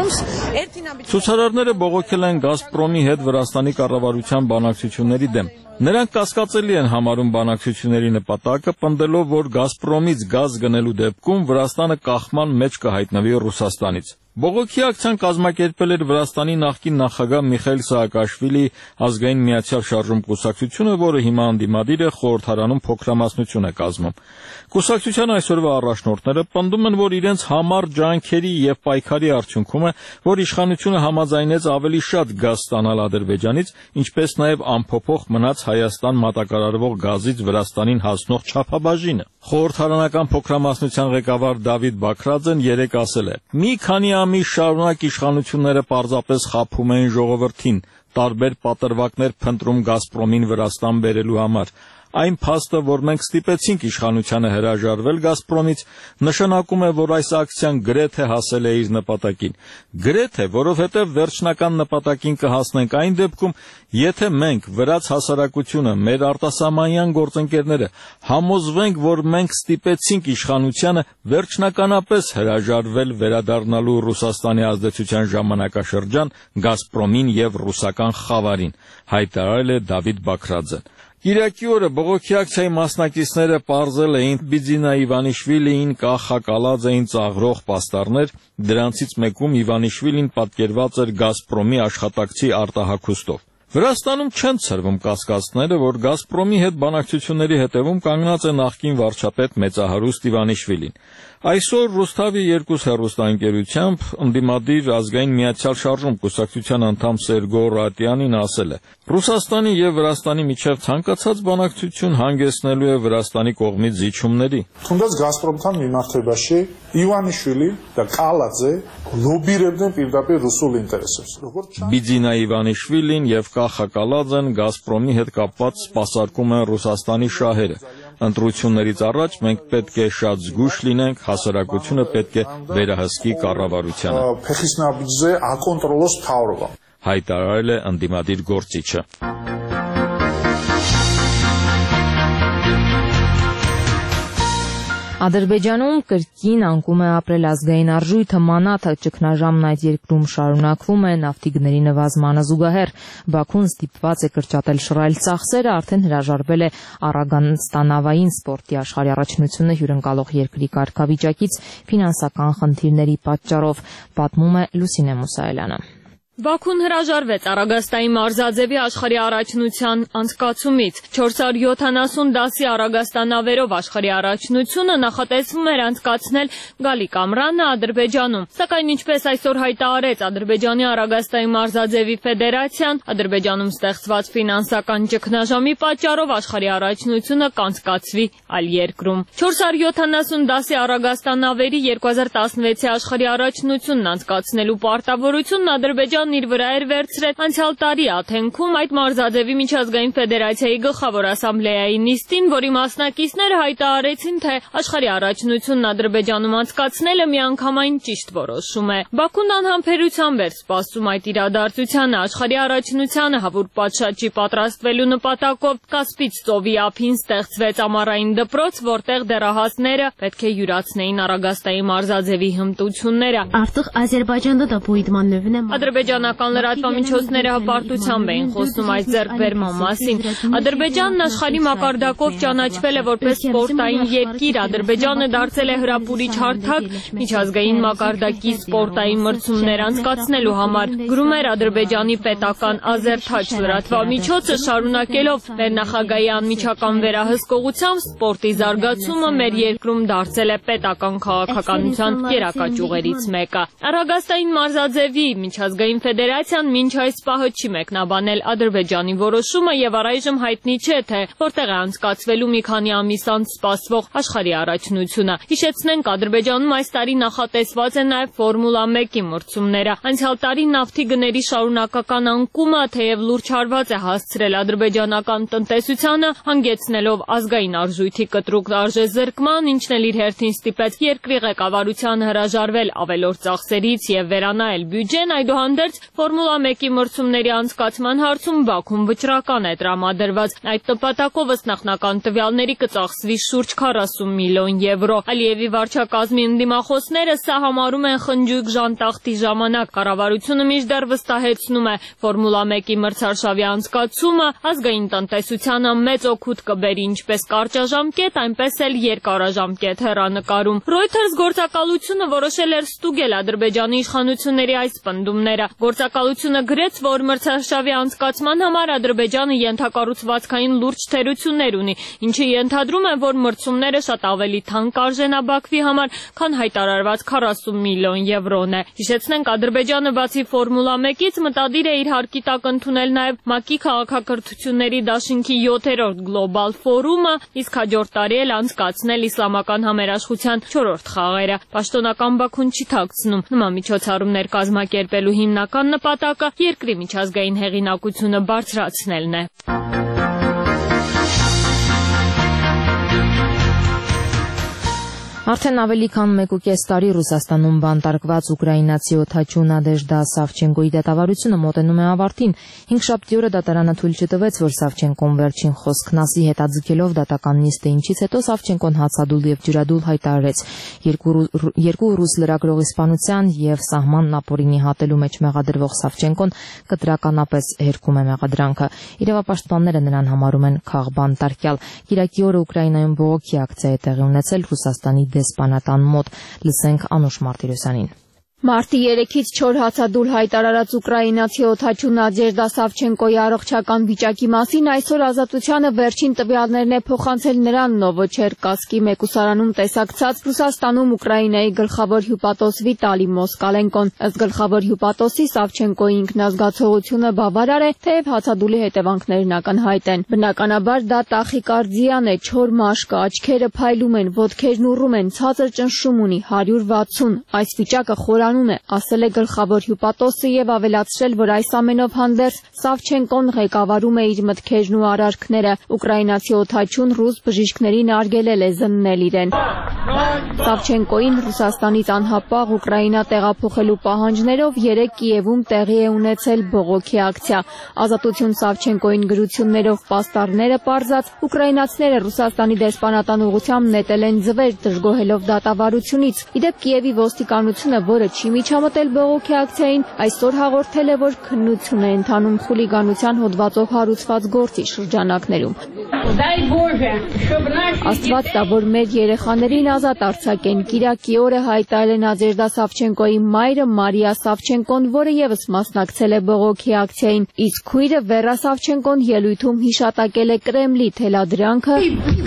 Ցուցարարները բողոքել են «Գազպրոմի» հետ Վրաստանի կառավարության բանակցությունների դեմ։ Նրանք կասկածելի են համարում բանակցությունների նպատակը, պնդելով, որ «Գազպրոմից» գազ գնելու դեպքում Վրաստանը կախման մեջ կհայտնվի Ռուսաստանից։ Բողոքի ակցիան կազմակերպել էր Վրաստանի նախկին նախագահ Միխայիլ Սաակաշվիլի ազգային միացյալ շարժում կուսակցությունը, որը հիմա անդիմադիր է, խորհրդարանում փոքրամասնություն է կազմում։ Կուսակցության այսօրվա առաջնորդները պնդում են, որ իրենց համառ ջանքերի եւ պայքարի արդյունքում է, որ իշխանությունը համաձայնեց ավելի շատ գազ ստանալ Ադրբեջանից, ինչպես նաեւ անփոփոխ մնաց Հայաստան մատակարարվող գազից Վրաստանին հասնող չափաբաժինը։ Խորհրդարանական փոքրամասնության ղեկավար Դավիթ Բաքրաձեն երեկ ասել է. «Մի քանի ամիս շարունակ իշխանությունները պարզապես խաբում էին ժողովրդին, տարբեր պատրվակներ փնտրում «Գազպրոմին» Վրաստան բերելու համար։ Այն փաստը, որ մենք ստիպեցինք իշխանությանը հրաժարվել «Գազպրոմից», նշանակում է, որ այս ակցիան գրեթե հասել է իր նպատակին։ Գրեթե, որովհետև վերջնական նպատակին կհասնենք այն դեպքում, եթե մենք, վրաց հասարակությունը, մեր արտասահմանյան գործընկերները համոզվենք, որ մենք ստիպեցինք իշխանությանը վերջնականապես հրաժարվել վերադառնալու Ռուսաստանի ազդեցության ժամանակաշրջան «Գազպրոմին» եւ ռուսական խավարին, հայտարարել է Դավիթ Բաքրաձեն։ Կիրակի օրը բողոքի ակցիայի մասնակիցները պարզել էին Բիձինա Իվանիշվիլիին կախակալած էին ծաղրող պաստառներ, դրանցից մեկում Իվանիշվիլին պատկերված էր «Գազպրոմի» աշխատակցի արտահագուստով։ Վրաստանում չեն ցրվում կասկածները, որ Գազպրոմի հետ բանակցությունների հետևում կանգնած է նախկին վարչապետ մեծահարուստ Իվանիշվիլին։ Այսօր Ռուսթավի 2 հեռուստաընկերությամբ ընդդիմադիր ազգային միացյալ շարժում կուսակցության անդամ Սերգո Ռատյանին ասել է. Ռուսաստանի եւ Վրաստանի միջև ցանկացած բանակցություն հանգեցնելու է Վրաստանի կողմից զիջումների։ Թունդած Գազպրոմთან მიმართებაში Իվանիշվილი და კალაძე լոբիրებდნენ პირდაპირ ռուսულ ինտերեսებს։ Բիձինա Իվանիշվիլին եւ Կախա Կալաձեն Գազպրոմի հետ կապված սպասարկում են Ռուսաստանի շահերը։ Ընտրություններից առաջ մենք պետք է շատ զգույշ լինենք, հասարակությունը պետք է վերահսկի կառավարությանը։ Փեխիսնաբիձե ակոնտրոլոս թավրովա։ Հայտարարել է ընդդիմադիր գործիչը։ Ադրբեջանում կրկին անկում է ապրել ազգային արժույթը մանաթը ճգնաժամն այդ երկրում շարունակվում է նավթի գների նվազմանը զուգահեռ Բաքուն ստիպված է կրճատել շռայլ ծախսերը արդեն հրաժարվել է Արագանստանավային սպորտի աշխարհի առաջնությունը հյուրընկալող երկրի կարգավիճակից ֆինանսական խնդիրների պատճառով պատմում է Լուսինե Մուսայելյանը Բաքուն հրաժարվեց Արագաստանի մարզաձևի աշխարհի առաջնության անցկացումից 470 դասի Արագաստանավերով աշխարհի առաջնությունը նախատեսվում էր անցկացնել Գալիկ Ամրանը Ադրբեջանում, սակայն ինչպես այսօր հայտարարեց Ադրբեջանի Արագաստանի մարզաձևի ֆեդերացիան, Ադրբեջանում ստեղծված ֆինանսական ճգնաժամի պատճառով աշխարհի առաջնությունը կանցկացվի այլ երկրում։ 470 դասի Արագաստանավերի 2016-ի աշխարհի առաջնությունն անցկացնելու պարտավորությունն Ադրբեջան իր վրա էր վերցրել անցյալ տարի Աթենքում այդ մարզաձևի միջազգային ֆեդերացիայի գլխավոր ասամբլեայի նիստին, որի մասնակիցները հայտարարեցին, թե աշխարհի առաջնությունն Ադրբեջանում անցկացնելը միանգամայն ճիշտ որոշում է։ Բաքուն անհամբերությամբ էր սպասում այդ իրադարձությանը, աշխարհի առաջնությանը հավուր պատշաճի պատրաստվելու նպատակով Կասպից ծովի ափին ստեղծվեց ամառային դպրոց, որտեղ դեռահասները պետք է յուրացնեին Արագաստանի մարզաձևի հմտությունները։ Artıq Azərbaycanda da bu idmanın Ադրբեջանական լրատվամիջոցները հպարտությամբ էին խոսում այս ձեռքբերման մասին։ Ադրբեջանն աշխարհի մակարդակով ճանաչվել է որպես սպորտային երկիր, Ադրբեջանը դարձել է հրապուրիչ հարթակ միջազգային մակարդակի սպորտային մրցումներ անցկացնելու համար, գրում էր Ադրբեջանի պետական Ազերթաչ լրատվամիջոցը, շարունակելով մեր նախագահի անմիջական վերահսկողությամբ սպորտի զարգացումը մեր երկրում դարձել է պետական քաղաքականության գերակա ճյուղերից մեկը։ Արագաստանի մարզաձևի միջազգային ֆեդերացիան մինչ այս պահը չի մեկնաբանել Ադրբեջանի որոշումը եւ առայժմ հայտնի չէ, թե որտեղ է անցկացվելու մի քանի ամիս անց սպասվող աշխարհի առաջնությունը։ Հիշեցնենք, Ադրբեջանում այս տարի նախատեսված է նաեւ Ֆորմուլա 1-ի մրցումները։ Անցյալ տարի նավթի գների շարունակական անկումը թեև լուրջ հարված է հասցրել ադրբեջանական տնտեսությանը, հանգեցնելով ազգային արժույթի կտրուկ արժեզրկման, ինչն էլ իր հերթին ստիպեց երկրի ղեկավարությանը հրաժարվել ավելորդ ծախսերից եւ վերանայել բյուջեն, այդուհանդերձ Ֆորմուլա 1-ի մրցումների անցկացման հարցում Բաքուն վճռական է տրամադրված։ Այդ նպատակով ըստ նախնական տվյալների կծախսվի շուրջ 40 միլիոն եվրո։ Ալիևի վարչակազմի ընդդիմախոսները սա համարում են խնջույք ժանտախտի ժամանակ։ Կառավարությունը մինչդեռ վստահեցնում է, Ֆորմուլա 1-ի մրցարշավի անցկացումը ազգային տնտեսությանը մեծ օգուտ կբերի ինչպես կարճաժամկետ, այնպես էլ երկարաժամկետ հեռանկարում։ Reuters գործակալությունը որոշել էր ստուգել Ադրբեջանի իշխանությունների այս պնդումները։ Գործակալությունը գրեց, որ մրցարշավի անցկացման համար Ադրբեջանը ենթակառուցվածքային լուրջ թերություններ ունի, ինչը ենթադրում է, որ մրցումները շատ ավելի թանկ կարժենաբակվի համար, քան հայտարարված 40 միլիոն եվրոն է։ Հիշեցնենք, Ադրբեջանը բացի Ֆորմուլա 1-ից մտադիր է իր հարկի տակ ընդունել նաև ՄԱԿ-ի քաղաքակրթությունների դաշինքի 7-րդ գլոբալ ֆորումը, իսկ հաջորդ տարի էլ անցկացնել իսլամական համերաշխության 4-րդ խաղերը։ Պաշտոնական Բաքուն չի թաքցնում, նման միջոցառումներ կազմակերպելու հիմնական նպատակը երկրի միջազգային հեղինակությունը բարձրացնելն է։ Արդեն ավելի քան 1.5 տարի Ռուսաստանում բանտարկված ուկրաինացի օդաչու Նադեժդա Սավչենկոյի դատավարությունը մոտենում է ավարտին։ Հինգշաբթի օրը դատարանը թույլ չտվեց, որ Սավչենկոն վերջին խոսքն ասի, հետաձգելով դատական նիստը, ինչից հետո Սավչենկոն հացադուլ եւ ջրադուլ հայտարարեց երկու ռուս լրագրողի սպանության եւ սահման ապօրինի հատելու մեջ մեղադրվող Սավչենկոն կտրականապես հերքում է մեղադրանքը։ Իրավապաշտպանները նրան համարում են քաղբանտարկյալ։ Կիրակի օրը Ուկրաինայում բողոքի ակցիա է տեղի ունեցել Ռուսաստանի դեսպանատան մոտ։ Լսենք Անուշ Մարտիրոսյանին։ Մարտի 3-ից 4 հացադուլ հայտարարած ուկրաինացի օդաչու Նադեժդա Սավչենկոյի առողջական վիճակի մասին այսօր Ազատությանը վերջին տվյալներն է փոխանցել նրան Նովոչերկասկի մեկուսարանում տեսակցած Ռուսաստանում Ուկրաինայի գլխավոր հյուպատոս Վիտալի Մոսկալենկոն։ Ըստ գլխավոր հյուպատոսի Սավչենկոյի ինքնազգացողությունը բավարար է, թեև հացադուլի հետևանքներն ակնհայտ են։ Բնականաբար դա տախիկարդիան է, չոր մաշկը, աչքերը փայլում են, ոտքերն ուռում են, ցածր ճնշում ունի 160։ Այս վիճակը խորանում է, ասել է գլխավոր հյուպատոսը եւ ավելացրել, որ այս ամենով հանդերձ Սավչենկոն ղեկավարում է իր մտքերն ու արարքները։ Ուկրաինացի օդաչուն ռուս բժիշկներին արգելել է զննել իրեն։ Սավչենկոին Ռուսաստանից անհապաղ Ուկրաինա տեղափոխելու պահանջներով 3 Կիևում տեղի է ունեցել բողոքի ակցիա։ Ազատություն Սավչենկոին գրություններով պաստառները պարզած ուկրաինացիները Ռուսաստանի դեսպանատան ուղղությամբ նետել են ձվեր, դժգոհելով դատավարությունից։ Իդեպ Կիևի ոստիկանությունը, որը չի միջամտել բողոքի ակցիային, այսօր հաղորդել է, որ քննություն է ընթանում խուլիգանության հոդվածով հարուցված գործի շրջանակներում։ Աստված տա, որ մեր երեխաներին ազատ արձակեն։ Կիրակի օրը հայտարարել է Նադեժդա Սավչենկոյի մայրը Մարիա Սավչենկոն, որը եւս մասնակցել է բողոքի ակցիային, իսկ քույրը Վերա Սավչենկոն ելույթում հիշատակել է Կրեմլի թելադրանքը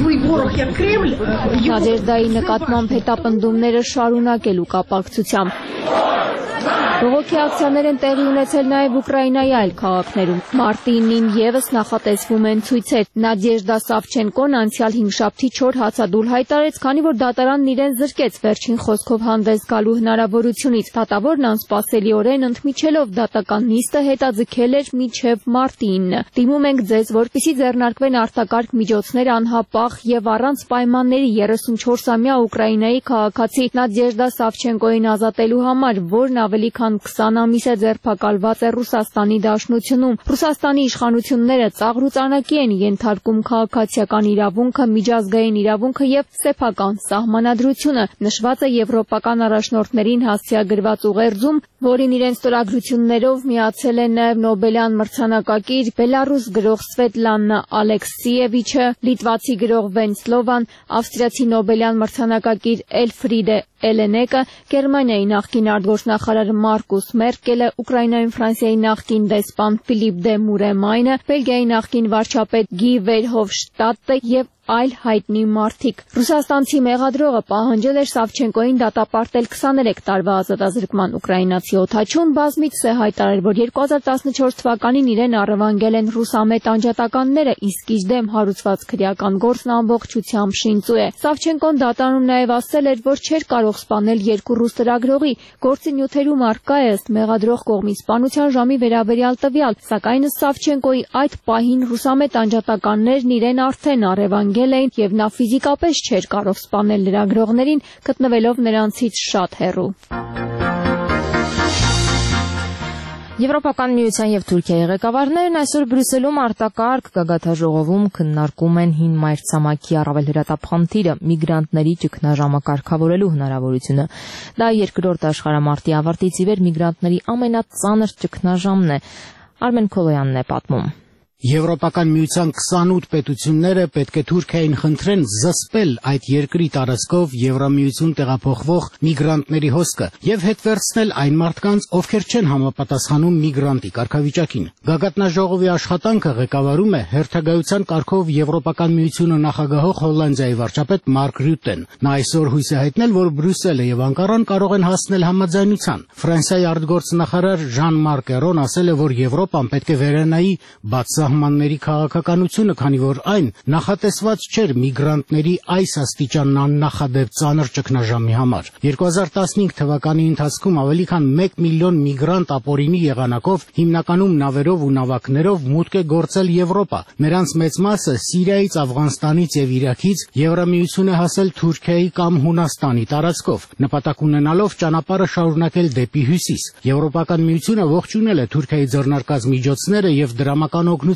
Նադեժդայի նկատմամբ հետապնդումները շարունակելու կապակցությամբ։ Բողոքի ակցիաներ են տեղի ունեցել նաև Ուկրաինայի այլ քաղաքներում։ Մարտի 9-ին եւս նախատեսվում են ցույցեր։ Նադեժդա Սավչենկոն անցյալ հինգշաբթի 4 հացադուլ հայտարարեց, քանի որ դատարանն իրեն զրկեց վերջին խոսքով հանդես գալու հնարավորությունից։ Դատավորն անսպասելիորեն ընդմիջելով դատական նիստը հետաձգել էր մինչև մարտի 9-ը։ Դիմում ենք ձեզ, որպեսզի ձեռնարկվեն արտակարգ միջոցներ անհապաղ եւ առանց պայմանների 34-ամյա Ուկրաինայի քաղաքացի Նադեժդա Սավչենկոյին ազատելու համար, որն ավելի քան 20 ամիս է ձերբակալված է Ռուսաստանի Դաշնությունում։ Ռուսաստանի իշխանությունները ծաղրուծանակի են ենթարկում քաղաքացիական իրավունքը, միջազգային իրավունքը եւ սեփական սահմանադրությունը։ Նշված է եվրոպական առաջնորդներին հասցեագրված ուղերձում, որին իրենց ստորագրություններով միացել են նաեւ Նոբելյան մրցանակակիր Բելարուս գրող Սվետլանա Ալեքսիևիչը, լիտվացի գրող Վենցլովան, ավստրիացի Նոբելյան մրցանակակիր Էլֆրիդե Էլենեկը, Գերմանիայի նախկին արտգործնախարար Մարկուս Մերկելը, Ուկրաինայում Ֆրանսիայի նախկին դեսպան Ֆիլիպ դե Մուրեմայնը, Բելգիայի նախկին վարչապետ Գի Վերհովշտադտը եւ այլ հայտնի մարդիկ։ Ռուսաստանցի մեղադրողը պահանջել էր Սավչենկոյին դատապարտել 23 տարվա ազատազրկման։ Ուկրաինացի օդաչուն բազմիցս է հայտարարել, որ 2014 թվականին իրեն առևանգել են ռուսամետ անջատականները, իսկ իր դեմ հարուցված քրեական գործն ամբողջությամբ շինծու է։ Սավչենկոն դատարանում նաև ասել էր, որ չէր կարող սպանել երկու ռուս ծրագրողի, գործի նյութերում առկա է ըստ մեղադրող կողմի սպանության ժամի վերաբերյալ տվյալ, սակայն Սավչենկոյի այդ պահին ռուսամետ անջատականներն իրեն արդեն առևանգել էին եւ նա ֆիզիկապես չէր կարող սպանել լրագրողներին, գտնվելով նրանցից շատ հեռու։ Եվրոպական միության եւ Թուրքիայի ղեկավարներն այսօր Բրյուսելում արտակարգ գագաթաժողովում քննարկում են հին մայրցամաքի առավել հրատապ խնդիրը՝ միգրանտների ճգնաժամը կարգավորելու հնարավորությունը։ Դա երկրորդ աշխարհամարտի ավարտից ի վեր միգրանտների ամենածանր ճգնաժամն է։ Արմեն Քոլոյանն է պատմում։ Եվրոպական միության 28 պետությունները պետք է Թուրքիային խնդրեն զսպել այդ երկրի տարածքով Եվրամիություն տեղափոխվող միգրանտների հոսքը եւ հետ վերցնել այն մարդկանց, ովքեր չեն համապատասխանում միգրանտի կարգավիճակին։ Գագաթնաժողովի աշխատանքը ղեկավարում է հերթագայության կարգով Եվրոպական միությունը նախագահող Հոլանդիայի վարչապետ Մարկ Ռյուտեն։ Նա այսօր հույս է հայտնել, որ Բրյուսելը եւ Անկարան կարող են հասնել համաձայնության։ Ֆրանսիայի արտգործնախարար Ժան-Մարկ Էրոն ասել է, որ Եվրոպան պետք է վերանայի բաց սահմանների քաղաքականությունը, քանի որ այն նախատեսված չէր միգրանտների այս աստիճան աննախադեպ ծանր ճգնաժամի համար։ 2015 թվականի ընթացքում ավելի քան 1 միլիոն միգրանտ ապօրինի եղանակով, հիմնականում նավերով ու նավակներով մուտք է գործել Եվրոպա։ Նրանց մեծ մասը Սիրիայից, Աֆղանստանից եւ Իրաքից Եվրամիություն է հասել Թուրքիայի կամ Հունաստանի տարածքով, նպատակ ունենալով ճանապարհը շարունակել դեպի հյուսիս։ Եվրոպական միությունը ողջունել է Թուրքիայի ձեռնարկած միջոցները եւ դրամական օգնություն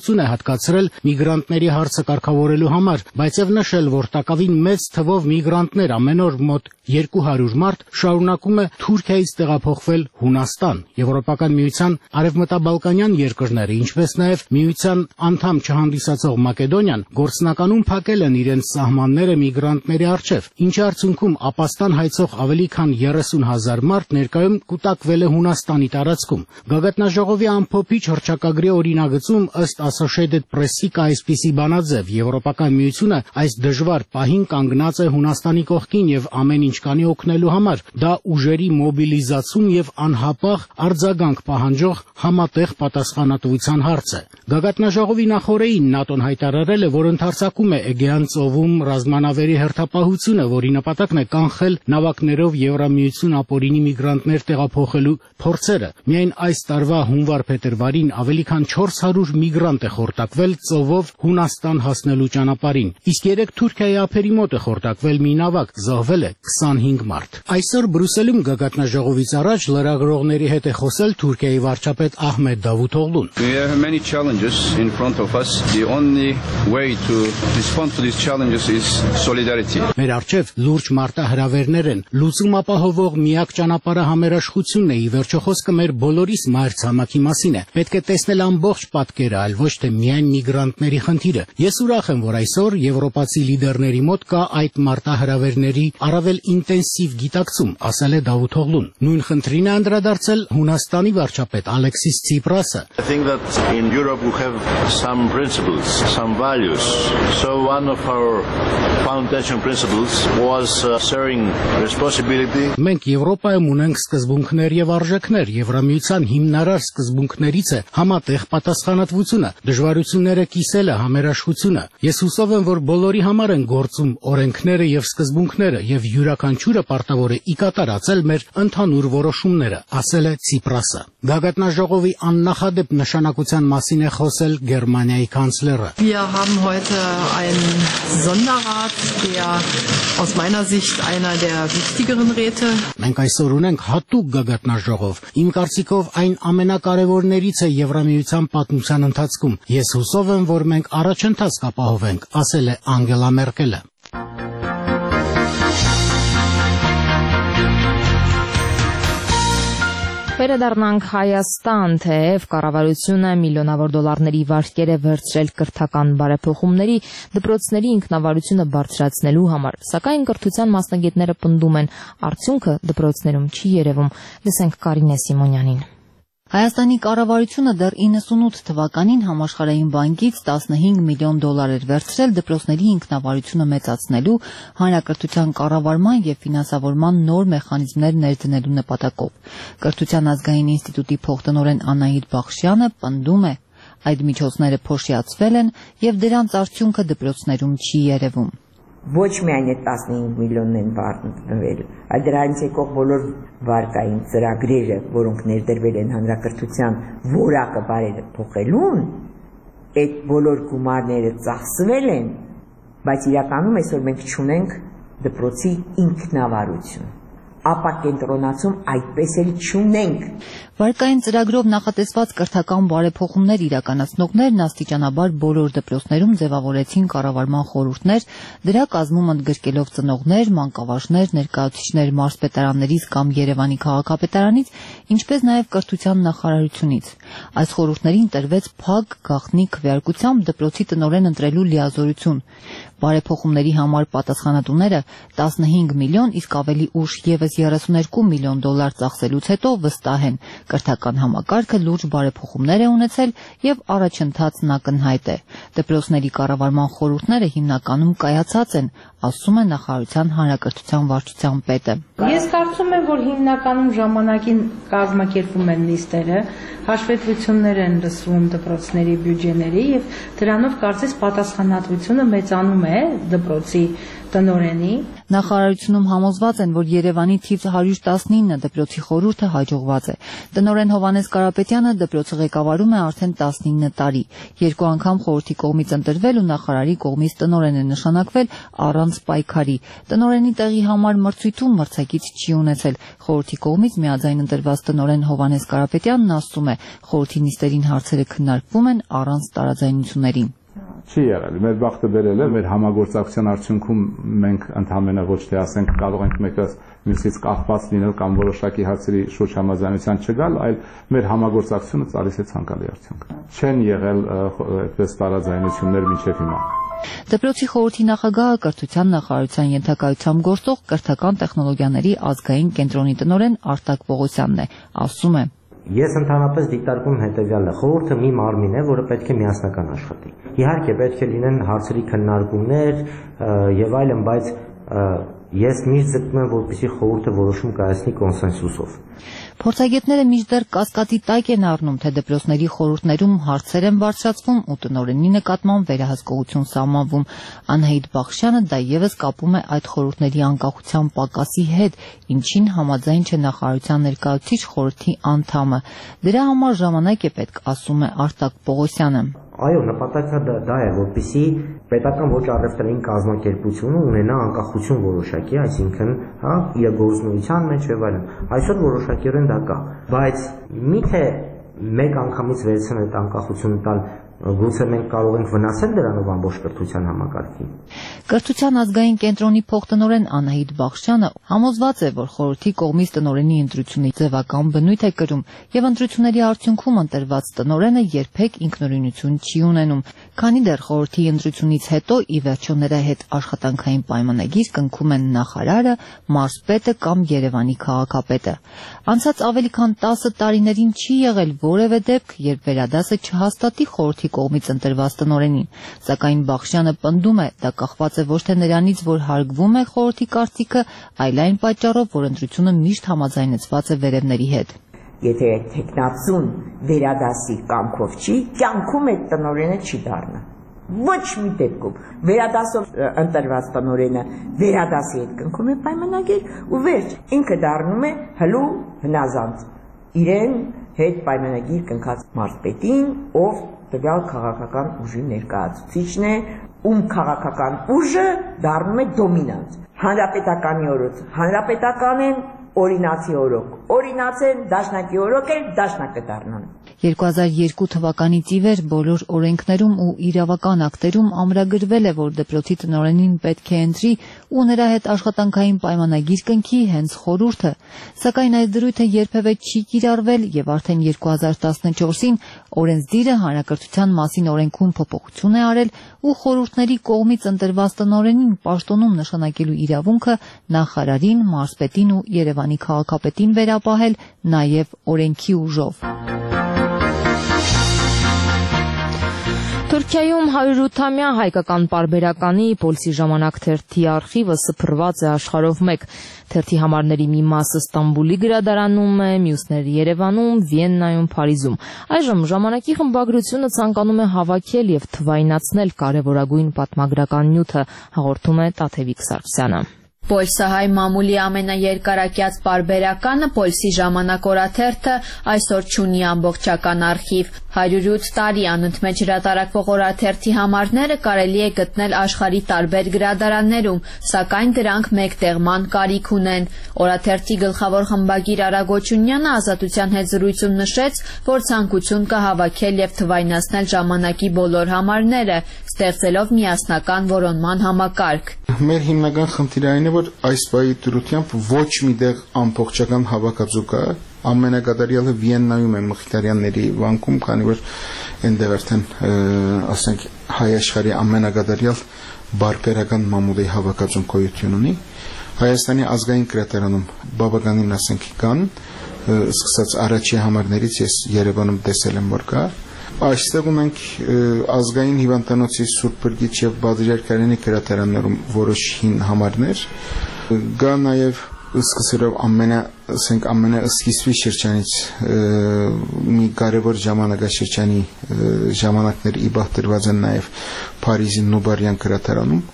ուշադրություն է հատկացրել միգրանտների հարցը կարգավորելու համար, բայց եւ նշել, որ տակավին մեծ թվով միգրանտներ ամեն օր մոտ 200 մարդ շարունակում է Թուրքիայից տեղափոխվել Հունաստան։ Եվրոպական միության արևմտաբալկանյան երկրները, ինչպես նաեւ միության անդամ չհանդիսացող Մակեդոնիան գործնականում փակել են իրենց սահմանները միգրանտների առջև, ինչի արդյունքում ապաստան հայցող ավելի քան 30,000 մարդ ներկայում կուտակվել է Հունաստանի տարածքում։ Գագաթնաժողովի ամփոփիչ հռչակագրի օրինագծում ըստ Associated Press-ի կա այսպիսի բանաձև. Եվրոպական միությունը այս դժվար պահին կանգնած է Հունաստանի կողքին եւ ամեն ինչ կանի օգնելու համար։ Դա ուժերի մոբիլիզացում եւ անհապաղ արձագանք պահանջող համատեղ պատասխանատվության հարց է։ Գագաթնաժողովի նախօրեին ՆԱՏՕ-ն հայտարարել է, որ ընդարձակում է Էգեյան ծովում ռազմանավերի հերթապահությունը, որի նպատակն է կանխել նավակներով Եվրամիություն ապօրինի միգրանտներ տեղափոխելու փորձերը։ Միայն այս տարվա հունվար-փետրվարին ավելի քան 400 միգրանտ է խորտակվել ծովով Հունաստան հասնելու ճանապարհին, իսկ երեք Թուրքիայի ափերի մոտ է խորտակվել մի նավակ, զոհվել է 25 մարդ։ Այսօր Բրյուսելում գագաթնաժողովից առաջ լրագրողների հետ է խոսել Թուրքիայի վարչապետ Ահմեդ Դավութօղլուն։ We have many challenges in front of us. The only way to respond to these challenges is solidarity. Մեր առջև լուրջ մարտահրավերներ են։ Լուծում ապահովող միակ ճանապարհը համերաշխությունն է։ Ի վերջո խոսքը մեր բոլորիս մայրցամաքի մասին է։ Պետք է տեսնել ամբողջ պատկերը, այլ ոչ թե միայն միգրանտների խնդիրը։ Ես ուրախ եմ, որ այսօր եվրոպացի լիդերների մոտ կա այդ մարտահրավերների առավել ինտենսիվ գիտակցում, ասել է Դավութօղլուն։ Նույն խնդրին է անդրադարձել Հունաստանի վարչապետ Ալեքսիս Ցիպրասը։ I think that in Europe we have some principles, some values. So one of our foundation principles was sharing responsibility. Մենք Եվրոպայում ունենք սկզբունքներ եւ արժեքներ։ Եվրամիության հիմնարար սկզբունքներից է համատեղ պատասխանատվությունը, դժվարությունները կիսելը, համերաշխությունը։ Ես հուսով եմ, որ բոլորի համար են գործում օրենքները եւ սկզբունքները եւ յուրաքանչյուրը պարտավոր է ի կատար ածել մեր ընդհանուր որոշումները, ասել է Ցիպրասը։ Գագաթնաժողովի աննախադեպ նշանակության մասին է խոսել Գերմանիայի կանցլերը։ Wir haben heute einen Sonderrat, der aus meiner Sicht einer der wichtigeren Räte. Մենք այսօր ունենք հատուկ գագաթնաժողով։ Իմ կարծիքով այն ամենակարևորներից է Եվրամիության պատմության ընթացքում։ Ես հուսով եմ, որ մենք առաջընթաց կապահովենք, ասել է Անգելա Մերկելը։ Վերադառնանք Հայաստան, թեև կառավարությունը միլիոնավոր դոլարների վարկեր է վերցրել կրթական բարեփոխումների, դպրոցների ինքնավարությունը բարձրացնելու համար, սակայն կրթության մասնագետները պնդում են, արդյունքը դպրոցներում չի երևում։ Լսենք Կարինե Սիմոնյանին։ Հայաստանի կառավարությունը դեռ 98 թվականին Համաշխարհային բանկից 15 միլիոն դոլար էր վերցրել դպրոցների ինքնավարությունը մեծացնելու, հանրակրթության կառավարման եւ ֆինանսավորման նոր մեխանիզմներ ներդնելու նպատակով։ Կրթության ազգային ինստիտուտի փոխտնօրեն Անահիտ Բախշյանը պնդում է, այդ միջոցները փոշիացվել են եւ դրանց արդյունքը դպրոցներում չի երևում։ Ոչ միայն այդ 15 միլիոնն են վարվել, այլ դրանից եկող բոլոր վարկային ծրագրերը, որոնք ներդրվել են հանրակրթության որակը բարեփոխելուն, այդ բոլոր գումարները ծախսվել են, բայց իրականում այսօր մենք չունենք դպրոցի ինքնավարություն, ապա կենտրոնացում այդպես էլ չունենք։ Վարկային ծրագրով նախատեսված կրթական բարեփոխումներ իրականացնողներն աստիճանաբար բոլոր դպրոցներում ձևավորեցին կառավարման խորհուրդներ, դրա կազմում ընդգրկելով ծնողներ, մանկավարժներ, ներկայացուցիչներ մարզպետարաններից կամ Երևանի քաղաքապետարանից, ինչպես նաև կրթության նախարարությունից։ Այս խորհուրդներին տրվեց փակ գաղտնի քվեարկությամբ դպրոցի տնօրեն ընտրելու լիազորություն։ Բարեփոխումների համար պատասխանատուները 15 միլիոն, իսկ ավելի ուշ եւս 32 միլիոն դոլար ծախսելուց հետո վստահ են, կրթական համակարգը լուրջ բարեփոխումներ է ունեցել եւ առաջընթացն ակնհայտ է։ Դպրոցների կառավարման խորհուրդները հիմնականում կայացած են, ասում է նախարարության հանրակրթության վարչության պետը։ Ես կարծում եմ, որ հիմնականում ժամանակին կազմակերպվում են նիստերը, հաշվետվություններ են լսվում դպրոցների բյուջեների եւ դրանով կարծես պատասխանատվությունը մեծանում է է դպրոցի տնօրենի։ Նախարարությունում համոզված են, որ Երևանի թիվ 119 դպրոցի խորհուրդը հաջողված է։ Տնօրեն Հովհաննես Կարապետյանը դպրոցը ղեկավարում է արդեն 19 տարի։ 2 անգամ խորհրդի կողմից ընտրվել ու նախարարի կողմից տնօրեն է նշանակվել առանց պայքարի։ Տնօրենի տեղի համար մրցույթում մրցակից չի ունեցել։ Խորհրդի կողմից միաձայն ընտրված տնօրեն Հովհաննես Կարապետյանն ասում է, խորհրդի նիստերին հարցերը քննարկվում են առանց տարաձայնությունների։ Չի եղել։ Մեր բախտը բերել է, մեր համագործակցության արդյունքում մենք ընդհանրապես ոչ թե ասենք կարող ենք մեկը մյուսից կախված լինել կամ որոշակի հարցերի շուրջ համաձայնության չգալ, այլ մեր համագործակցությունը ծալիս է ցանկալի արդյունք։ Չեն եղել այդպես տարաձայնություններ մինչև հիմա։ Դպրոցի խորհրդի նախագահը կրթության նախարարության ենթակայությամբ գործող կրթական տեխնոլոգիաների ազգային կենտրոնի տնօրեն Արտակ Պողոսյանն է, ասում է. Ես ընդհանրապես դիտարկում հետևյալն է, խորհուրդը մի մարմին է, որը պետք է միասնական աշխատի։ Իհարկե պետք է լինեն հարցերի քննարկումներ եւ այլն, բայց ես միշտ ձգտում եմ, որպեսզի խորհուրդը որոշում կայացնի կոնսենսուսով։ Փորձագետները միշտ կասկածի տակ են առնում, թե դպրոցների խորհուրդներում հարցեր են բարձրացվում ու տնօրենի նկատմամբ վերահսկողություն սահմանվում։ Անահիտ Բախշյանը դա ևս կապում է այդ խորհուրդների անկախության պակասի հետ, ինչին համաձայն չէ նախարարության ներկայացուցիչ խորհրդի անդամը։ Դրա համար ժամանակ է պետք, ասում է Արտակ Պողոսյանը։ Այո, նպատակը դա է, որպեսզի պետական ոչ առևտրային կազմակերպությունը ունենա անկախություն որոշակի, այսինքն, իր գործունեության մեջ եւ այլն։ Այսօր որոշակիորեն դա կա, բայց միթե մեկ անգամից վերցնել այդ անկախությունը տալ, գուցե մենք կարող ենք վնասել դրանով ամբողջ կրթության համակարգին։ Կրթության ազգային կենտրոնի փոխտնօրեն Անահիտ Բախշյանը համոզված է, որ խորհրդի կողմից տնօրենի ընտրությունը ձևական բնույթ է կրում եւ ընտրությունների արդյունքում ընտրված տնօրենը երբեք ինքնուրույնություն չի ունենում, քանի դեռ խորհրդի ընտրությունից հետո ի վերջո նրա հետ աշխատանքային պայմանագիր կնքում են նախարարը, մարզպետը կամ Երևանի քաղաքապետը։ Անցած ավելի քան 10 տարիներին չի եղել որևէ դեպք, երբ վերադասը չհաստատի խորհրդի կողմից ընտրված տնօրենին, սակայն Բախշյանը պնդում է, դա կախված է ոչ թե նրանից, որ հարգվում է խորհրդի կարծիքը, այլ այն պատճառով, որ ընտրությունը միշտ համաձայնեցված է վերևների հետ։ Եթե տեխնացուն վերադասի կամքով չի, կյանքում այդ տնօրենը չի դառնա։ Ոչ մի դեպքում վերադասով ընտրված տնօրենը վերադասի հետ կնքում է պայմանագիր ու վերջ, ինքը դառնում է հլու հնազանդ իրեն հետ պայմանագիր կնքած մարզպետին, ով տվյալ քաղաքական ուժի ներկայացուցիչն է, ում քաղաքական ուժը դառնում է դոմինանտ։ Հանրապետականի օրոք հանրապետական են, օրինացի օրոք օրինացեն, դաշնակի օրոք էլ դաշնակը դառնան։ 2002 թվականից ի վեր բոլոր օրենքներում ու իրավական ակտերում ամրագրվել է, որ դպրոցի տնօրենին պետք է ընտրի ու նրա հետ աշխատանքային պայմանագիր կնքի հենց խորհուրդը, սակայն այս դրույթը երբևէ չի կիրառվել եւ արդեն 2014-ին օրենսդիրը հանրակրթության մասին օրենքում փոփոխություն է արել ու խորհուրդների կողմից ընտրված տնօրենին պաշտոնում նշանակելու իրավունքը նախարարին, մարզպետին ու Երևանի քաղաքապետին վերապահել նաեւ օրենքի ուժով։ Թուրքիայում 108-ամյա հայկական պարբերականի Պոլսի ժամանակ թերթի արխիվը սփռված է աշխարհով մեկ։ Թերթի համարների մի մասը Ստամբուլի գրադարանում է, մյուսները Երևանում, Վիեննայում, Փարիզում։ Այժմ ժամանակի խմբագրությունը ցանկանում է հավաքել եւ թվայնացնել կարևորագույն պատմագրական նյութը, հաղորդում է Տաթևիկ Սարգսյանը։ Պոլսահայ մամուլի ամենաերկարակյաց պարբերականը Պոլսի ժամանակ օրաթերթը այսօր չունի ամբողջական արխիվ։ 108 տարի անընդմեջ հրատարակվող օրաթերթի համարները կարելի է գտնել աշխարհի տարբեր գրադարաններում, սակայն դրանք մեկտեղման կարիք ունեն։ Օրաթերթի գլխավոր խմբագիր Արագ Օչունյանը Ազատության հետ զրույցում նշեց, որ ցանկություն կա հավաքել եւ թվայնացնել ժամանակի բոլոր համարները, ստեղծելով միասնական որոնման համակարգ։ Մեր հիմնական խնդիրը այն է, որ այս բայի դրությամբ ոչ մի տեղ ամբողջական հավաքածու կա, ամենակատարյալը Վիեննայում է Մխիթարյանների վանքում, քանի որ այնտեղ արդեն ասենք հայ աշխարհի ամենակատարյալ բարբերական մամուլի հավաքածուն գոյություն ունի։ Հայաստանի ազգային գրադարանում բավականին ասենք կան, սկսած առաջի համարներից ես Երևանում տեսել եմ, որ կա։ Այստեղ ունենք ազգային հիվանդանոցի Սուրբ Բրգիչ եւ Բադրիարք Կարենի գրադարաններում որոշ հին համարներ, կա նաեւ սկսելով ամենասկիզբի շրջանից մի կարևոր ժամանակաշրջանի ժամանակներ ի բախ դրված են նաեւ Փարիզի Նուբարյան գրադարանում,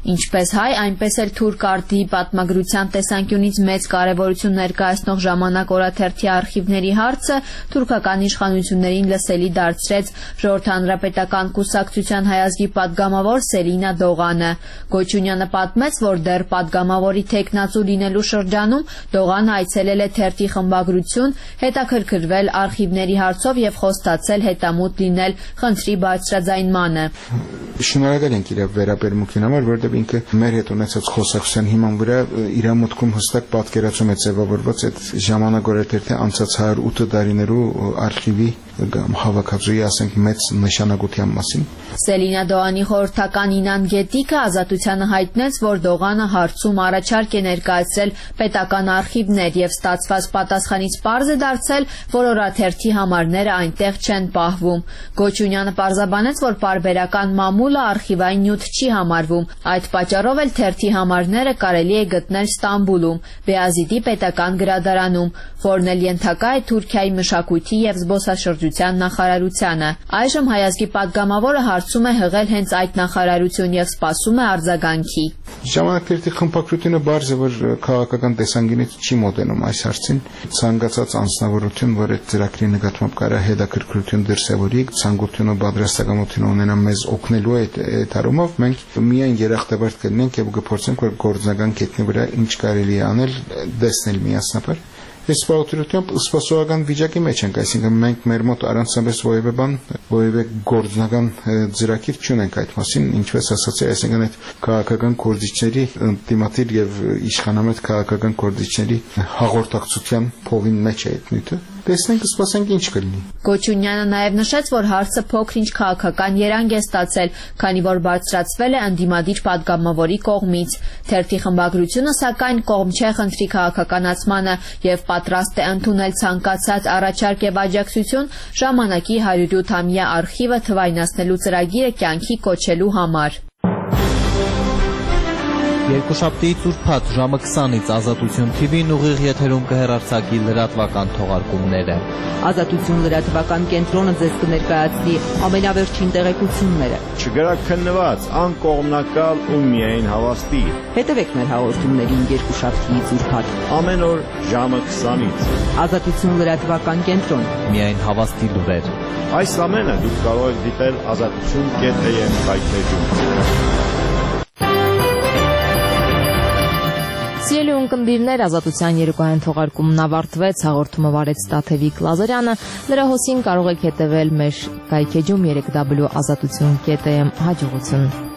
Ինչպես հայ, այնպես էլ թուրք արդի պատմագրության տեսանկյունից մեծ կարևորություն ներկայացնող ժամանակ օրաթերթի արխիվների հարցը թուրքական իշխանություններին լսելի դարձրեց Ժողովրդ հանրապետական կուսակցության հայազգի պատգամավոր Սելինա Դողանը։ Գոչունյանը պատմեց, որ դեռ պատգամավորի թեկնածու լինելու շրջանում Դողանը այցելել է թերթի խմբագրություն, հետաքրքրվել արխիվների հարցով եւ խոստացել հետամուտ լինել խնդրի բարձրաձայնմանը։ Շնորհակալ ենք իր վերաբերմունքին համար, որովհետև ինքը մեր հետ ունեցած խոսակցության հիման վրա իր մտքում հստակ պատկերացում է ձևավորված այդ ժամանակ օրաթերթի անցած 108 տարիներու արխիվի հավաքածուի, ասենք, մեծ նշանակության մասին։ Սելինա Դողանի խորհրդական Ինան Գետիկը Ազատությանը հայտնեց, որ Դողանը հարցում առաջարկ է ներկայացրել պետական արխիվներ եւ ստացված պատասխանից պարզ է դարձել, որ օրաթերթի համարները այնտեղ չեն պահվում։ Գոչունյանը պարզաբանեց, որ պարբերական մամուլը արխիվային նյութ չի համարվում։ Այդ պատճառով էլ թերթի համարները կարելի է գտնել Ստամբուլում, Բեազիդի պետական գրադարանում, որն էլ ենթակա է Թուրքիայի մշակույթի եւ զբոսաշրջության նախարարությանը։ Այժմ հայազգի պատգամավորը հարցում է հղել հենց այդ նախարարություն եւ սպասում է արձագանքի։ Ժամանակ թերթի խմբագրությունը բարձ է, որ քաղաքական տեսանկյունից չի մոտենում այս հարցին։ Ցանկացած անձնավորություն, որ այդ ծրագրի նկատմամբ կարա հետաքրքրություն դրսևորի, ցանկությունը պատրաստակամություն ունենա մեզ օգնելու այդ առումով, մենք միայն երախտաբար կլինենք եւ կփորձենք, որ գործնական կետնի վրա ինչ կարելի է անել, տեսնել միասնաբար։ Այս պատրությամբ սպասողական վիճակի մեջ ենք, այսինքն մենք մեր մոտ առանցապես որևէ բան, որևէ գործնական ծրագիր չունենք այդ մասին, ինչպես ասացի, այսինքն այդ քաղաքական կորձիչների դիմադիր եւ իշխանամետ քաղաքական կորձիչների հաղորդակցության փողին մեջ է այդ նյութը։ Տեսնենք, սպասենք ինչ կլինի։ Գոչունյանը նաև նշեց, որ հարցը փոքր-ինչ քաղաքական երանգ է ստացել, քանի որ բարձրացվել է ընդդիմադիր պատգամավորի կողմից։ Թերթի խմբագրությունը սակայն կողմ չէ խնդրի քաղաքականացմանը եւ պատրաստ է ընդունել ցանկացած առաջարկ եւ աջակցություն ժամանակի 108-ամյա արխիվը թվայնացնելու ծրագիրը կյանքի կոչելու համար։ Երկուշաբթի ծուրփաթ ժամը 20-ից Ազատություն TV-ն ուղիղ եթերում կհեռարձակի լրատվական թողարկումները։ Ազատություն լրատվական կենտրոնը ձեզ կներկայացնի ամենավերջին տեղեկությունները։ Չգրաքննված, անկողմնակալ ու միայն հավաստի։ Հետևեք մեր հաղորդումներին երկուշաբթի ծուրփաթ ամեն օր ժամը 20-ից։ Ազատություն լրատվական կենտրոն, միայն հավաստի լուրեր։ Այս ամենը դուք կարող եք դիտել azatutun.am սայթերում։ Սիրելի ունկնդիրներ, Ազատության երեկոյան թողարկումն ավարտվեց, հաղորդումը վարեց Տաթևիկ Լազարյանը, նրա հոսին կարող եք հետևել մեր կայքեջում www.azatutun.am հաջողություն։